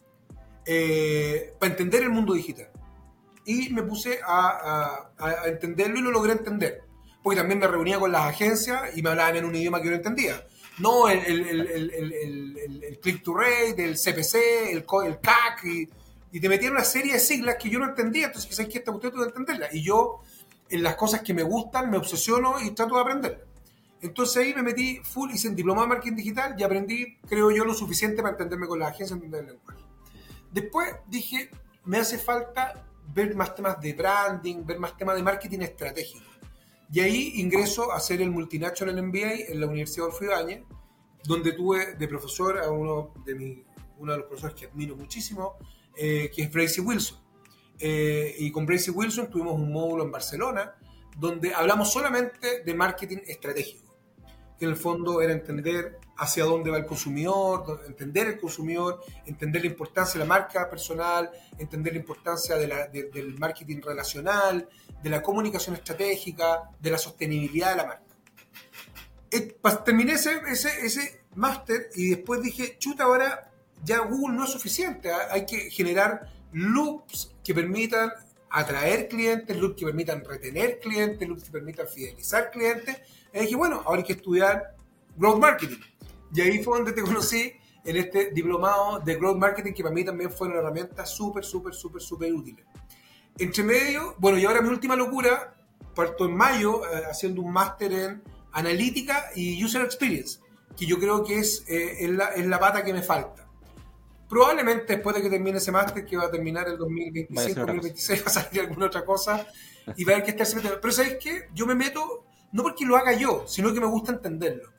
eh, para entender el mundo digital. Y me puse a, a, a entenderlo y lo logré entender. Porque también me reunía con las agencias y me hablaban en un idioma que yo no entendía. No, el, el, el, el, el, el, el click to rate, el C P C, el, el C A C, y, y te metían una serie de siglas que yo no entendía, entonces sabes que esta cuestión tengo que entenderla. Y yo, en las cosas que me gustan, me obsesiono y trato de aprenderla. Entonces ahí me metí full, hice un diploma de marketing digital y aprendí, creo yo, lo suficiente para entenderme con la agencia, entender el lenguaje. Después dije, me hace falta ver más temas de branding, ver más temas de marketing estratégico. Y ahí ingreso a hacer el Multinational M B A en la Universidad Adolfo Ibáñez, donde tuve de profesor a uno de, mi, uno de los profesores que admiro muchísimo, eh, que es Bracy Wilson. Eh, y con Bracy Wilson tuvimos un módulo en Barcelona, donde hablamos solamente de marketing estratégico, que en el fondo era entender hacia dónde va el consumidor, entender el consumidor, entender la importancia de la marca personal, entender la importancia de la, de, del marketing relacional, de la comunicación estratégica, de la sostenibilidad de la marca. Eh, terminé ese, ese, ese máster y después dije, chuta, ahora ya Google no es suficiente, ¿eh? Hay que generar loops que permitan atraer clientes, loops que permitan retener clientes, loops que permitan fidelizar clientes. Y dije, bueno, ahora hay que estudiar Growth Marketing. Y ahí fue donde te conocí en este diplomado de Growth Marketing, que para mí también fue una herramienta súper, súper, súper, súper útil. Entre medio, bueno, y ahora mi última locura, parto en mayo eh, haciendo un máster en Analítica y User Experience, que yo creo que es, eh, es, la, es la pata que me falta. Probablemente después de que termine ese máster, que va a terminar el dos mil veinticinco dos mil veintiséis, va a salir alguna otra cosa. y va a haber que estarse metiendo. Pero ¿sabéis qué? Yo me meto, no porque lo haga yo, sino que me gusta entenderlo.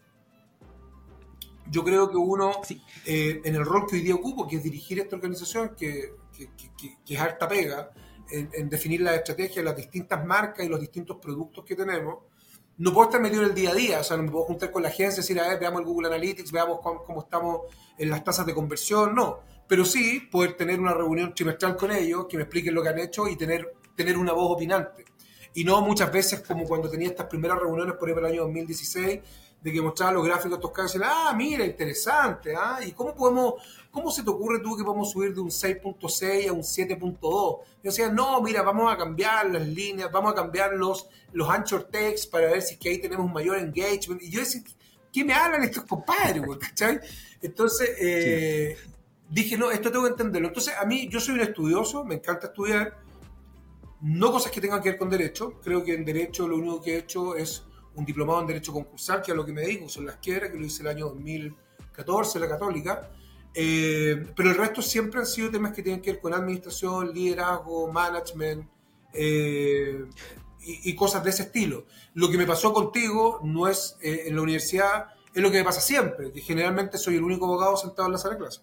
Yo creo que uno, Sí, eh, en el rol que hoy día ocupo, que es dirigir esta organización, que, que, que, que es harta pega, en, en definir las estrategias, las distintas marcas y los distintos productos que tenemos, no puedo estar metido en el día a día, o sea, no me puedo juntar con la agencia y decir, a ver, veamos el Google Analytics, veamos cómo, cómo estamos en las tasas de conversión, no. Pero sí poder tener una reunión trimestral con ellos, que me expliquen lo que han hecho y tener, tener una voz opinante. Y no muchas veces como cuando tenía estas primeras reuniones por ejemplo el año dos mil dieciséis, de que mostraba los gráficos estos casos y decían, ah, mira, interesante, ¿ah? ¿Y cómo podemos, cómo se te ocurre tú que podemos subir de un seis punto seis a un siete punto dos? Yo decía, no, mira, vamos a cambiar las líneas, vamos a cambiar los, los anchor text para ver si es que ahí tenemos mayor engagement. Y yo decía, ¿qué me hablan estos compadres, güey? ¿Cachai? Entonces, eh, sí. dije, no, esto tengo que entenderlo. Entonces, a mí, yo soy un estudioso, me encanta estudiar, no cosas que tengan que ver con derecho. Creo que en derecho lo único que he hecho es un diplomado en Derecho Concursal, que es a lo que me dedico, son las quiebras, que lo hice el año dos mil catorce, la Católica. Eh, pero el resto siempre han sido temas que tienen que ver con administración, liderazgo, management eh, y, y cosas de ese estilo. Lo que me pasó contigo no es eh, en la universidad, es lo que me pasa siempre, que generalmente soy el único abogado sentado en la sala de clase.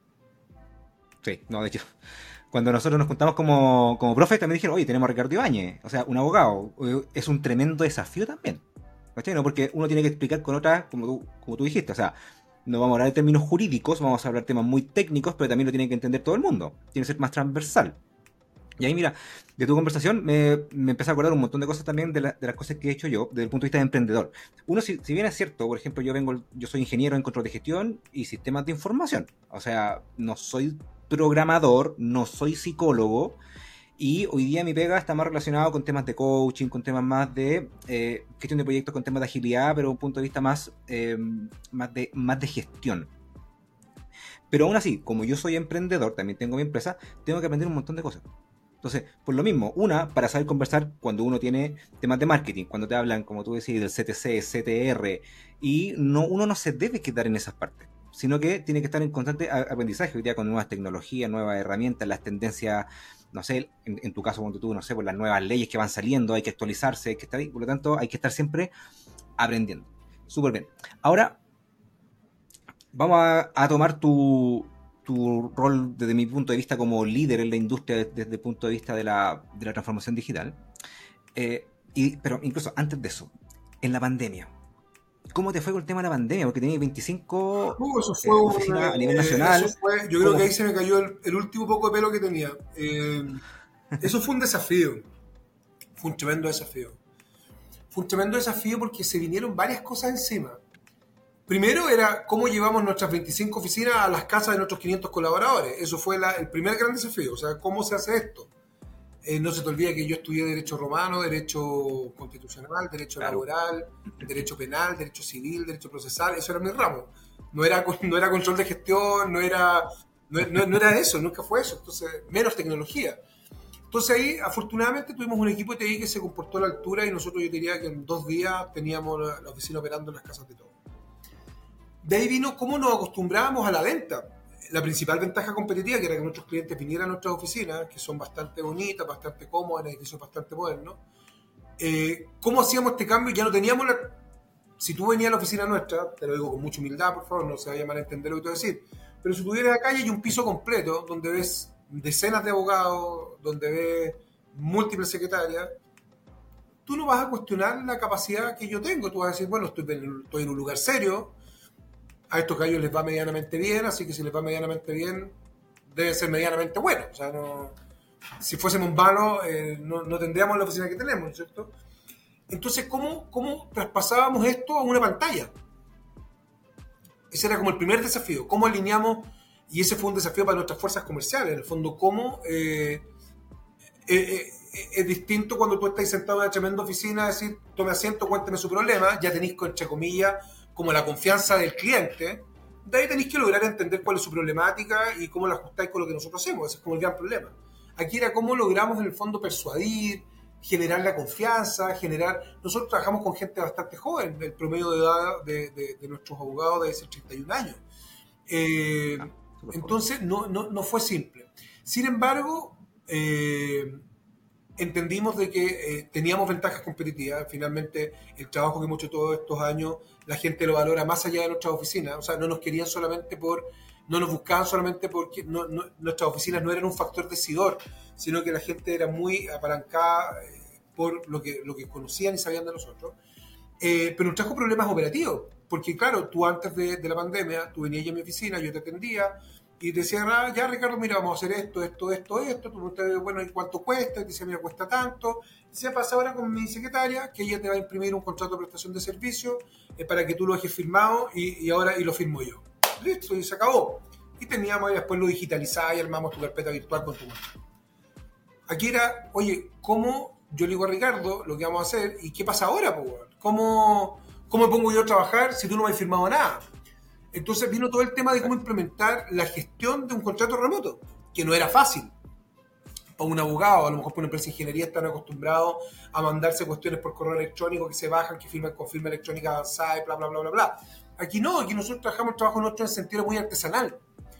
Sí, no, de hecho, cuando nosotros nos juntamos como, como profes, también dijeron, oye, tenemos a Ricardo Ibáñez, o sea, un abogado. Es un tremendo desafío también. ¿Cachai? ¿No? Porque uno tiene que explicar con otras, como tú, como tú dijiste, o sea, no vamos a hablar de términos jurídicos, vamos a hablar de temas muy técnicos, pero también lo tiene que entender todo el mundo. Tiene que ser más transversal. Y ahí, mira, de tu conversación me, me empecé a acordar un montón de cosas también de, la, de las cosas que he hecho yo desde el punto de vista de emprendedor. Uno, si, si bien es cierto, por ejemplo, yo vengo, yo soy ingeniero en control de gestión y sistemas de información. O sea, no soy programador, no soy psicólogo. Y hoy día mi pega está más relacionado con temas de coaching, con temas más de eh, gestión de proyectos, con temas de agilidad, pero desde un punto de vista más, eh, más, de, más de gestión. Pero aún así, como yo soy emprendedor, también tengo mi empresa, tengo que aprender un montón de cosas. Entonces, por lo mismo, una, para saber conversar cuando uno tiene temas de marketing, cuando te hablan, como tú decís, del C T C, C T R, y no, uno no se debe quedar en esas partes, sino que tiene que estar en constante aprendizaje hoy día con nuevas tecnologías, nuevas herramientas, las tendencias, no sé, en, en tu caso, cuando tú, no sé, por las nuevas leyes que van saliendo, hay que actualizarse, hay que estar ahí, por lo tanto, hay que estar siempre aprendiendo. Súper bien. Ahora, vamos a, a tomar tu, tu rol desde mi punto de vista como líder en la industria desde, desde el punto de vista de la, de la transformación digital. Eh, y, pero incluso antes de eso, en la pandemia, ¿cómo te fue con el tema de la pandemia? Porque tenías veinticinco Uh, eso fue eh, un, oficinas a nivel eh, nacional. eso fue, yo creo que ahí se me cayó el, el último poco de pelo que tenía. Eh, eso fue un desafío. Fue un tremendo desafío. Fue un tremendo desafío porque se vinieron varias cosas encima. Primero era cómo llevamos nuestras veinticinco oficinas a las casas de nuestros quinientos colaboradores. Eso fue la, el primer gran desafío. O sea, ¿cómo se hace esto? Eh, no se te olvide que yo estudié Derecho Romano, Derecho Constitucional, Derecho claro. Laboral, Derecho Penal, Derecho Civil, Derecho Procesal. Eso era mi ramo. No era, no era control de gestión, no era, no, no, no era eso, nunca fue eso. Entonces, menos tecnología. Entonces ahí, afortunadamente, tuvimos un equipo de T I que se comportó a la altura y nosotros, yo diría que en dos días teníamos la, la oficina operando en las casas de todos. De ahí vino cómo nos acostumbrábamos a la venta. La principal ventaja competitiva, que era que nuestros clientes vinieran a nuestras oficinas, que son bastante bonitas, bastante cómodas, edificios bastante modernos. Eh, ¿Cómo hacíamos este cambio? Ya no teníamos la... Si tú venías a la oficina nuestra, te lo digo con mucha humildad, por favor, no se vaya a malentender lo que te voy a decir, pero si tuvieras acá hay un piso completo donde ves decenas de abogados, donde ves múltiples secretarias, tú no vas a cuestionar la capacidad que yo tengo. Tú vas a decir, bueno, estoy en, estoy en un lugar serio, a estos gallos les va medianamente bien, así que si les va medianamente bien, debe ser medianamente bueno. O sea, no, si fuésemos malos, eh, no, no tendríamos la oficina que tenemos, ¿cierto? Entonces, ¿cómo, ¿cómo traspasábamos esto a una pantalla? Ese era como el primer desafío. ¿Cómo alineamos? Y ese fue un desafío para nuestras fuerzas comerciales. En el fondo, ¿cómo eh, eh, eh, es distinto cuando tú estás sentado en una tremenda oficina, decir, tome asiento, cuénteme su problema, ya tenéis, entre comillas, como la confianza del cliente, de ahí tenéis que lograr entender cuál es su problemática y cómo la ajustáis con lo que nosotros hacemos. Ese es como el gran problema. Aquí era cómo logramos en el fondo persuadir, generar la confianza, generar... Nosotros trabajamos con gente bastante joven, el promedio de edad de, de, de nuestros abogados debe ser treinta y un años. Eh, entonces no, no, no fue simple. Sin embargo, eh, entendimos de que eh, teníamos ventajas competitivas. Finalmente, el trabajo que hemos hecho todos estos años, la gente lo valora más allá de nuestras oficinas. O sea, no nos querían solamente por, no nos buscaban solamente porque no, no, nuestras oficinas no eran un factor decidor, sino que la gente era muy apalancada eh, por lo que, lo que conocían y sabían de nosotros. Eh, pero nos trajo problemas operativos, porque claro, tú antes de, de la pandemia, tú venías a mi oficina, yo te atendía, y te decía, ah, ya Ricardo, mira, vamos a hacer esto, esto, esto, esto, tú te, bueno, ¿y cuánto cuesta? Y te decía, mira, cuesta tanto. Y se pasa ahora con mi secretaria, que ella te va a imprimir un contrato de prestación de servicio eh, para que tú lo dejes firmado y, y ahora y lo firmo yo. Listo, y se acabó. Y teníamos, y después lo digitalizaba y armamos tu carpeta virtual con tu contrato. Aquí era, oye, ¿cómo yo le digo a Ricardo lo que vamos a hacer? ¿Y qué pasa ahora, po? ¿Cómo, ¿Cómo me pongo yo a trabajar si tú no me has firmado nada? Entonces vino todo el tema de cómo implementar la gestión de un contrato remoto, que no era fácil. Para un abogado, a lo mejor para una empresa de ingeniería, están acostumbrados a mandarse cuestiones por correo electrónico que se bajan, que firman con firma electrónica avanzada y bla, bla, bla, bla, bla. Aquí no, aquí nosotros trabajamos el trabajo nuestro en sentido muy artesanal.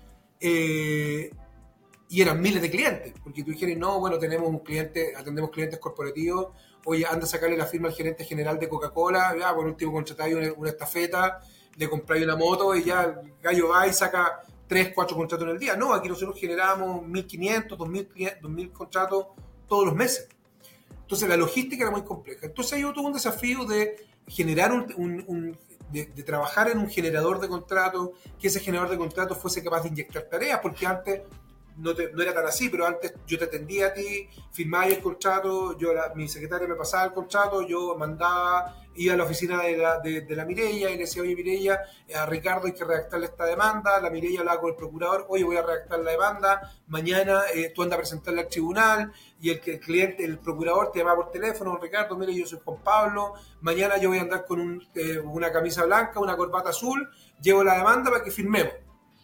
Eh, y eran miles de clientes, porque tú dijeras, no, bueno, tenemos un cliente, atendemos clientes corporativos, oye, anda a sacarle la firma al gerente general de Coca-Cola, ya, por último contratáis una, una estafeta, le compráis una moto y ya el gallo va y saca tres, cuatro contratos en el día. No, aquí nosotros generamos mil quinientos, dos mil contratos todos los meses. Entonces la logística era muy compleja. Entonces yo tuve un desafío de generar un, un, un de, de trabajar en un generador de contratos, que ese generador de contratos fuese capaz de inyectar tareas, porque antes no, te, no era tan así, pero antes yo te atendía a ti, firmaba el contrato, yo la, mi secretaria me pasaba el contrato, yo mandaba, iba a la oficina de la, de, de la Mireia y le decía, oye Mireia, a Ricardo hay que redactarle esta demanda, la Mireia hablaba con el procurador, oye voy a redactar la demanda, mañana eh, tú andas a presentarla al tribunal y el, el cliente, el procurador te llama por teléfono, Ricardo, mire yo soy Juan Pablo, mañana yo voy a andar con un, eh, una camisa blanca, una corbata azul, llevo la demanda para que firmemos.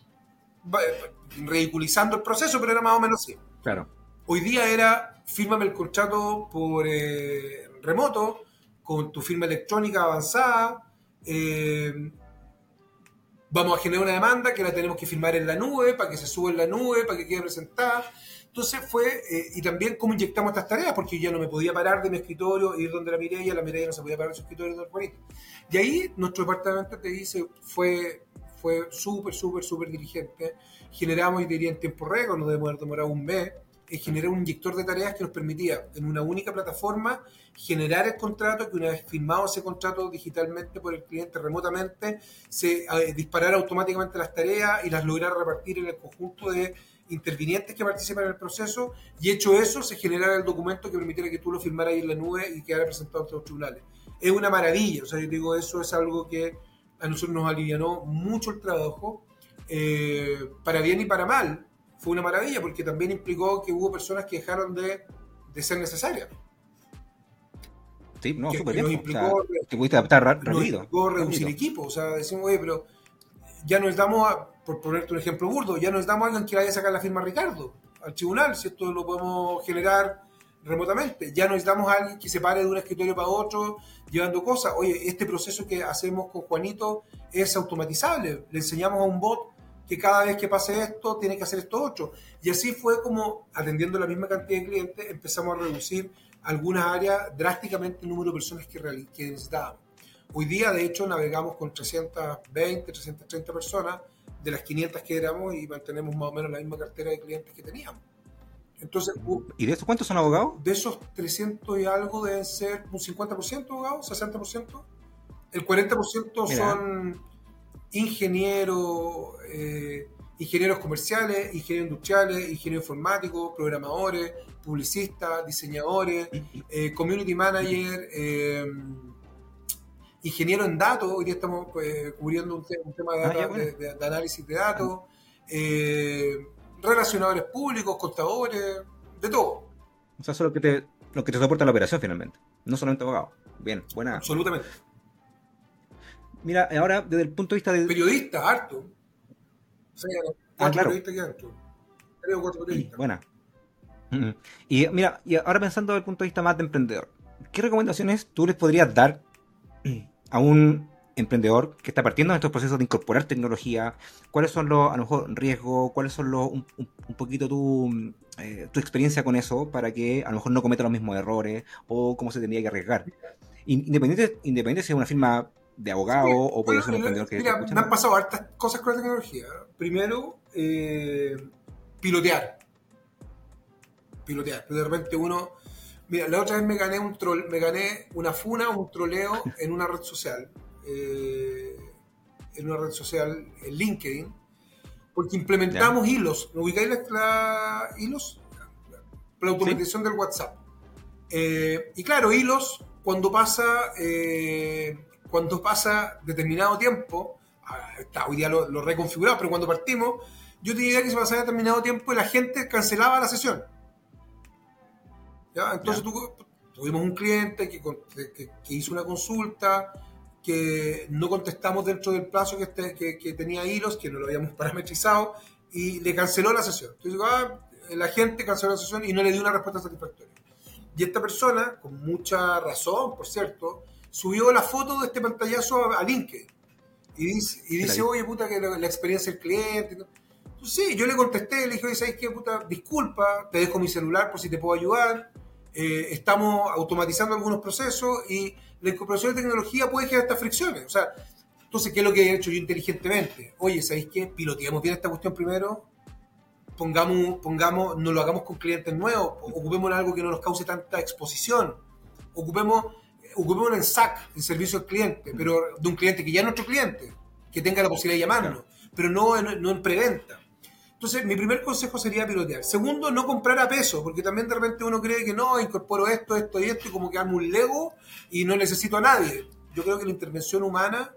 Ridiculizando el proceso, pero era más o menos así. Claro. Hoy día era, fírmame el contrato por eh, remoto, con tu firma electrónica avanzada, eh, vamos a generar una demanda que la tenemos que firmar en la nube, para que se suba en la nube, para que quede presentada. Entonces fue, eh, y también cómo inyectamos estas tareas, porque yo ya no me podía parar de mi escritorio, ir donde la Mireia, la Mireia no se podía parar de su escritorio del bonito. Y ahí nuestro departamento te dice, fue... fue súper, súper, súper diligente. Generamos, y diría en tiempo récord, nos debemos haber demorado un mes, en generar un inyector de tareas que nos permitía, en una única plataforma, generar el contrato, que una vez firmado ese contrato digitalmente por el cliente remotamente, se eh, disparara automáticamente las tareas y las lograra repartir en el conjunto de intervinientes que participan en el proceso, y hecho eso, se generara el documento que permitiera que tú lo firmaras ahí en la nube y quedara presentado ante los tribunales. Es una maravilla, o sea, yo digo, eso es algo que a nosotros nos alivianó mucho el trabajo, eh, para bien y para mal. Fue una maravilla porque también implicó que hubo personas que dejaron de, de ser necesarias. Sí, no, que, súper que bien. Nos implicó, o sea, te pudiste adaptar rápido. Nos implicó reducir equipos. O sea, decimos, oye, pero ya nos damos, a, por ponerte un ejemplo burdo, ya nos damos a alguien que vaya a sacar la firma a Ricardo al tribunal, si esto lo podemos generar remotamente. Ya necesitamos a alguien que se pare de un escritorio para otro llevando cosas. Oye, este proceso que hacemos con Juanito es automatizable. Le enseñamos a un bot que cada vez que pase esto tiene que hacer esto otro. Y así fue como, atendiendo la misma cantidad de clientes, empezamos a reducir algunas áreas drásticamente el número de personas que, que necesitábamos. Hoy día, de hecho, navegamos con trescientas veinte, trescientas treinta personas de las quinientas que éramos y mantenemos más o menos la misma cartera de clientes que teníamos. Entonces, ¿y de esos cuántos son abogados? De esos trescientos y algo deben ser un cincuenta por ciento abogados, sesenta por ciento. El cuarenta por ciento Mira. son ingenieros, eh, ingenieros comerciales, ingenieros industriales, ingenieros informáticos, programadores, publicistas, diseñadores, eh, community manager, eh, ingeniero en datos. Hoy día estamos eh, cubriendo un, te un tema de, data, ah, bueno. de, de, de análisis de datos. Eh, relacionadores públicos, contadores, de todo. O sea, eso es lo que te, lo que te soporta la operación finalmente, no solamente abogado. Bien, buena. Absolutamente. Mira, ahora desde el punto de vista de... Periodistas, harto. O sea, cuatro ah, claro. periodistas que harto. Tres o cuatro periodistas. Buena. Y mira, y ahora pensando desde el punto de vista más de emprendedor, ¿qué recomendaciones tú les podrías dar a un emprendedor que está partiendo en estos procesos de incorporar tecnología, cuáles son los, a lo mejor, riesgos, cuáles son los, un, un, un poquito tu, eh, tu experiencia con eso para que a lo mejor no cometa los mismos errores o cómo se tendría que arriesgar. Independiente, independiente si es una firma de abogado sí, o puede bueno, ser un emprendedor que mira, me han pasado hartas cosas con la tecnología. Primero, eh, pilotear. Pilotear. Pero de repente uno... Mira, la otra vez me gané un troll, me gané una funa, un troleo en una red social. Eh, en una red social, en LinkedIn, porque implementamos yeah. hilos. ¿No ubicáis la, la hilos? La automatización ¿Sí? del WhatsApp. Eh, y claro, hilos, cuando pasa... Eh, cuando pasa determinado tiempo, está, hoy día lo, lo reconfigurado, pero cuando partimos, yo te diría que se pasaba determinado tiempo y la gente cancelaba la sesión. ¿Ya? Entonces yeah. tu, tuvimos un cliente que, que, que hizo una consulta, que no contestamos dentro del plazo que, este, que, que tenía hilos, que no lo habíamos parametrizado, y le canceló la sesión. Entonces ah, la gente canceló la sesión y no le dio una respuesta satisfactoria. Y esta persona, con mucha razón, por cierto, subió la foto de este pantallazo a, a LinkedIn y dice, y dice oye, puta, que la, la experiencia del cliente. Entonces, sí, yo le contesté, le dije, oye, ¿sabes qué, puta? Disculpa, te dejo mi celular por si te puedo ayudar. Eh, estamos automatizando algunos procesos y la incorporación de tecnología puede generar estas fricciones. O sea, entonces, ¿qué es lo que he hecho yo inteligentemente? Oye, ¿sabéis qué? Piloteemos bien esta cuestión primero. Pongamos, pongamos, no lo hagamos con clientes nuevos. Ocupemos algo que no nos cause tanta exposición. Ocupemos... ocupemos en S A C, en servicio al cliente, pero de un cliente que ya es nuestro cliente, que tenga la posibilidad de llamarnos, pero no en, no en preventa. Entonces, mi primer consejo sería pilotear. Segundo, no comprar a peso, porque también de repente uno cree que no, incorporo esto, esto y esto, y como que hago un Lego y no necesito a nadie. Yo creo que la intervención humana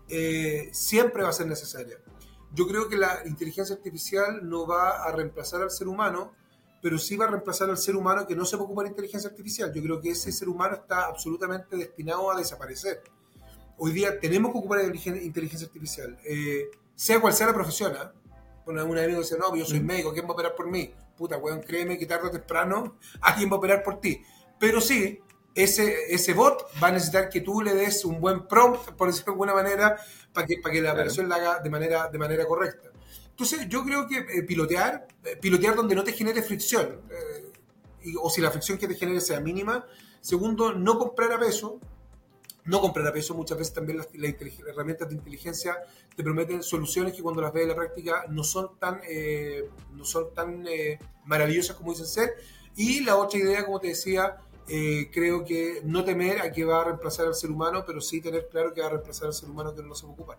eh, siempre va a ser necesaria. Yo creo que la inteligencia artificial no va a reemplazar al ser humano, pero sí va a reemplazar al ser humano que no se preocupa de inteligencia artificial. Yo creo que ese ser humano está absolutamente destinado a desaparecer. Hoy día tenemos que ocupar inteligencia artificial, eh, sea cual sea la profesión. ¿eh? Bueno, un amigo dice, no, yo soy médico, ¿quién va a operar por mí? Puta, weón, créeme que tarde o temprano alguien va a operar por ti. Pero sí, ese, ese bot va a necesitar que tú le des un buen prompt, por decirlo de alguna manera, para que, para que la claro. operación la haga de manera, de manera correcta. Entonces, yo creo que eh, pilotear, eh, pilotear donde no te genere fricción, eh, y, o si la fricción que te genere sea mínima. Segundo, no comprar a peso. No comprar a peso. Muchas veces también las, las, las herramientas de inteligencia te prometen soluciones que cuando las ves en la práctica no son tan, eh, no son tan eh, maravillosas como dicen ser. Y la otra idea, como te decía, eh, creo que no temer a que va a reemplazar al ser humano, pero sí tener claro que va a reemplazar al ser humano que no se va a ocupar.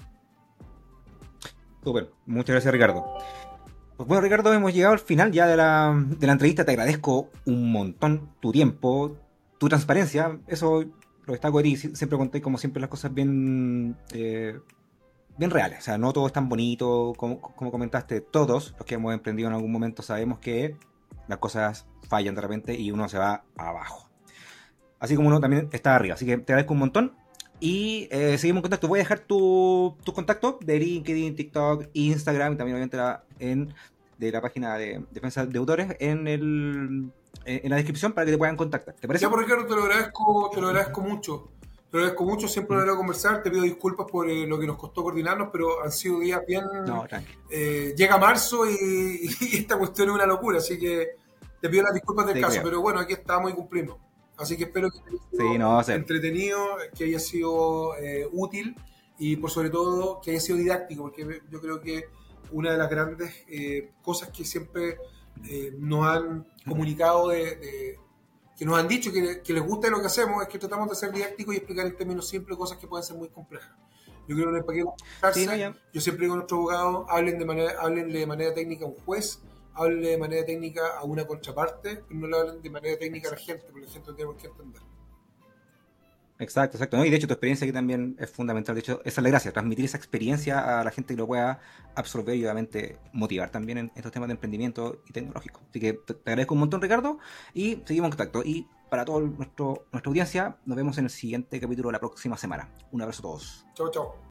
Súper, muchas gracias, Ricardo. Pues bueno, Ricardo, hemos llegado al final ya de la, de la entrevista. Te agradezco un montón tu tiempo, tu transparencia. Eso lo destaco de ti. Siempre conté, como siempre, las cosas bien, eh, bien reales. O sea, no todo es tan bonito. Como, como comentaste, todos los que hemos emprendido en algún momento sabemos que las cosas fallan de repente y uno se va abajo. Así como uno también está arriba. Así que te agradezco un montón. Y eh, seguimos en contacto. Voy a dejar tu, tu contacto de LinkedIn, TikTok, Instagram y también obviamente la, en, de la página de defensa de autores en, el, en la descripción para que te puedan contactar. ¿Te parece? Ya, por Ricardo, te lo agradezco, te lo agradezco mucho. Te lo agradezco mucho, siempre lo quiero conversar. Te pido disculpas por eh, lo que nos costó coordinarnos, pero han sido días bien... No, tranquilo. Eh, llega marzo y, y esta cuestión es una locura, así que te pido las disculpas del sí, caso, creo. Pero bueno, aquí estamos y cumplimos. Así que espero que haya sido sí, no, entretenido, que haya sido eh, útil y por sobre todo que haya sido didáctico, porque yo creo que una de las grandes eh, cosas que siempre eh, nos han comunicado, de, de, que nos han dicho que, que les gusta lo que hacemos, es que tratamos de ser didácticos y explicar en términos simples cosas que pueden ser muy complejas. Yo creo que no hay para qué complicarse. Sí, no, yo siempre digo a nuestros abogados, hablen de manera, háblenle de manera técnica a un juez, háblenle de manera técnica a una contraparte, pero no le hablen de manera técnica a la gente, porque la gente no tiene por qué entender. Exacto, exacto. ¿No? Y de hecho tu experiencia aquí también es fundamental. De hecho, esa es la gracia, transmitir esa experiencia a la gente que lo pueda absorber y obviamente motivar también en estos temas de emprendimiento y tecnológico. Así que te, te agradezco un montón, Ricardo, y seguimos en contacto. Y para toda nuestra audiencia, nos vemos en el siguiente capítulo la próxima semana. Un abrazo a todos. Chao, chao.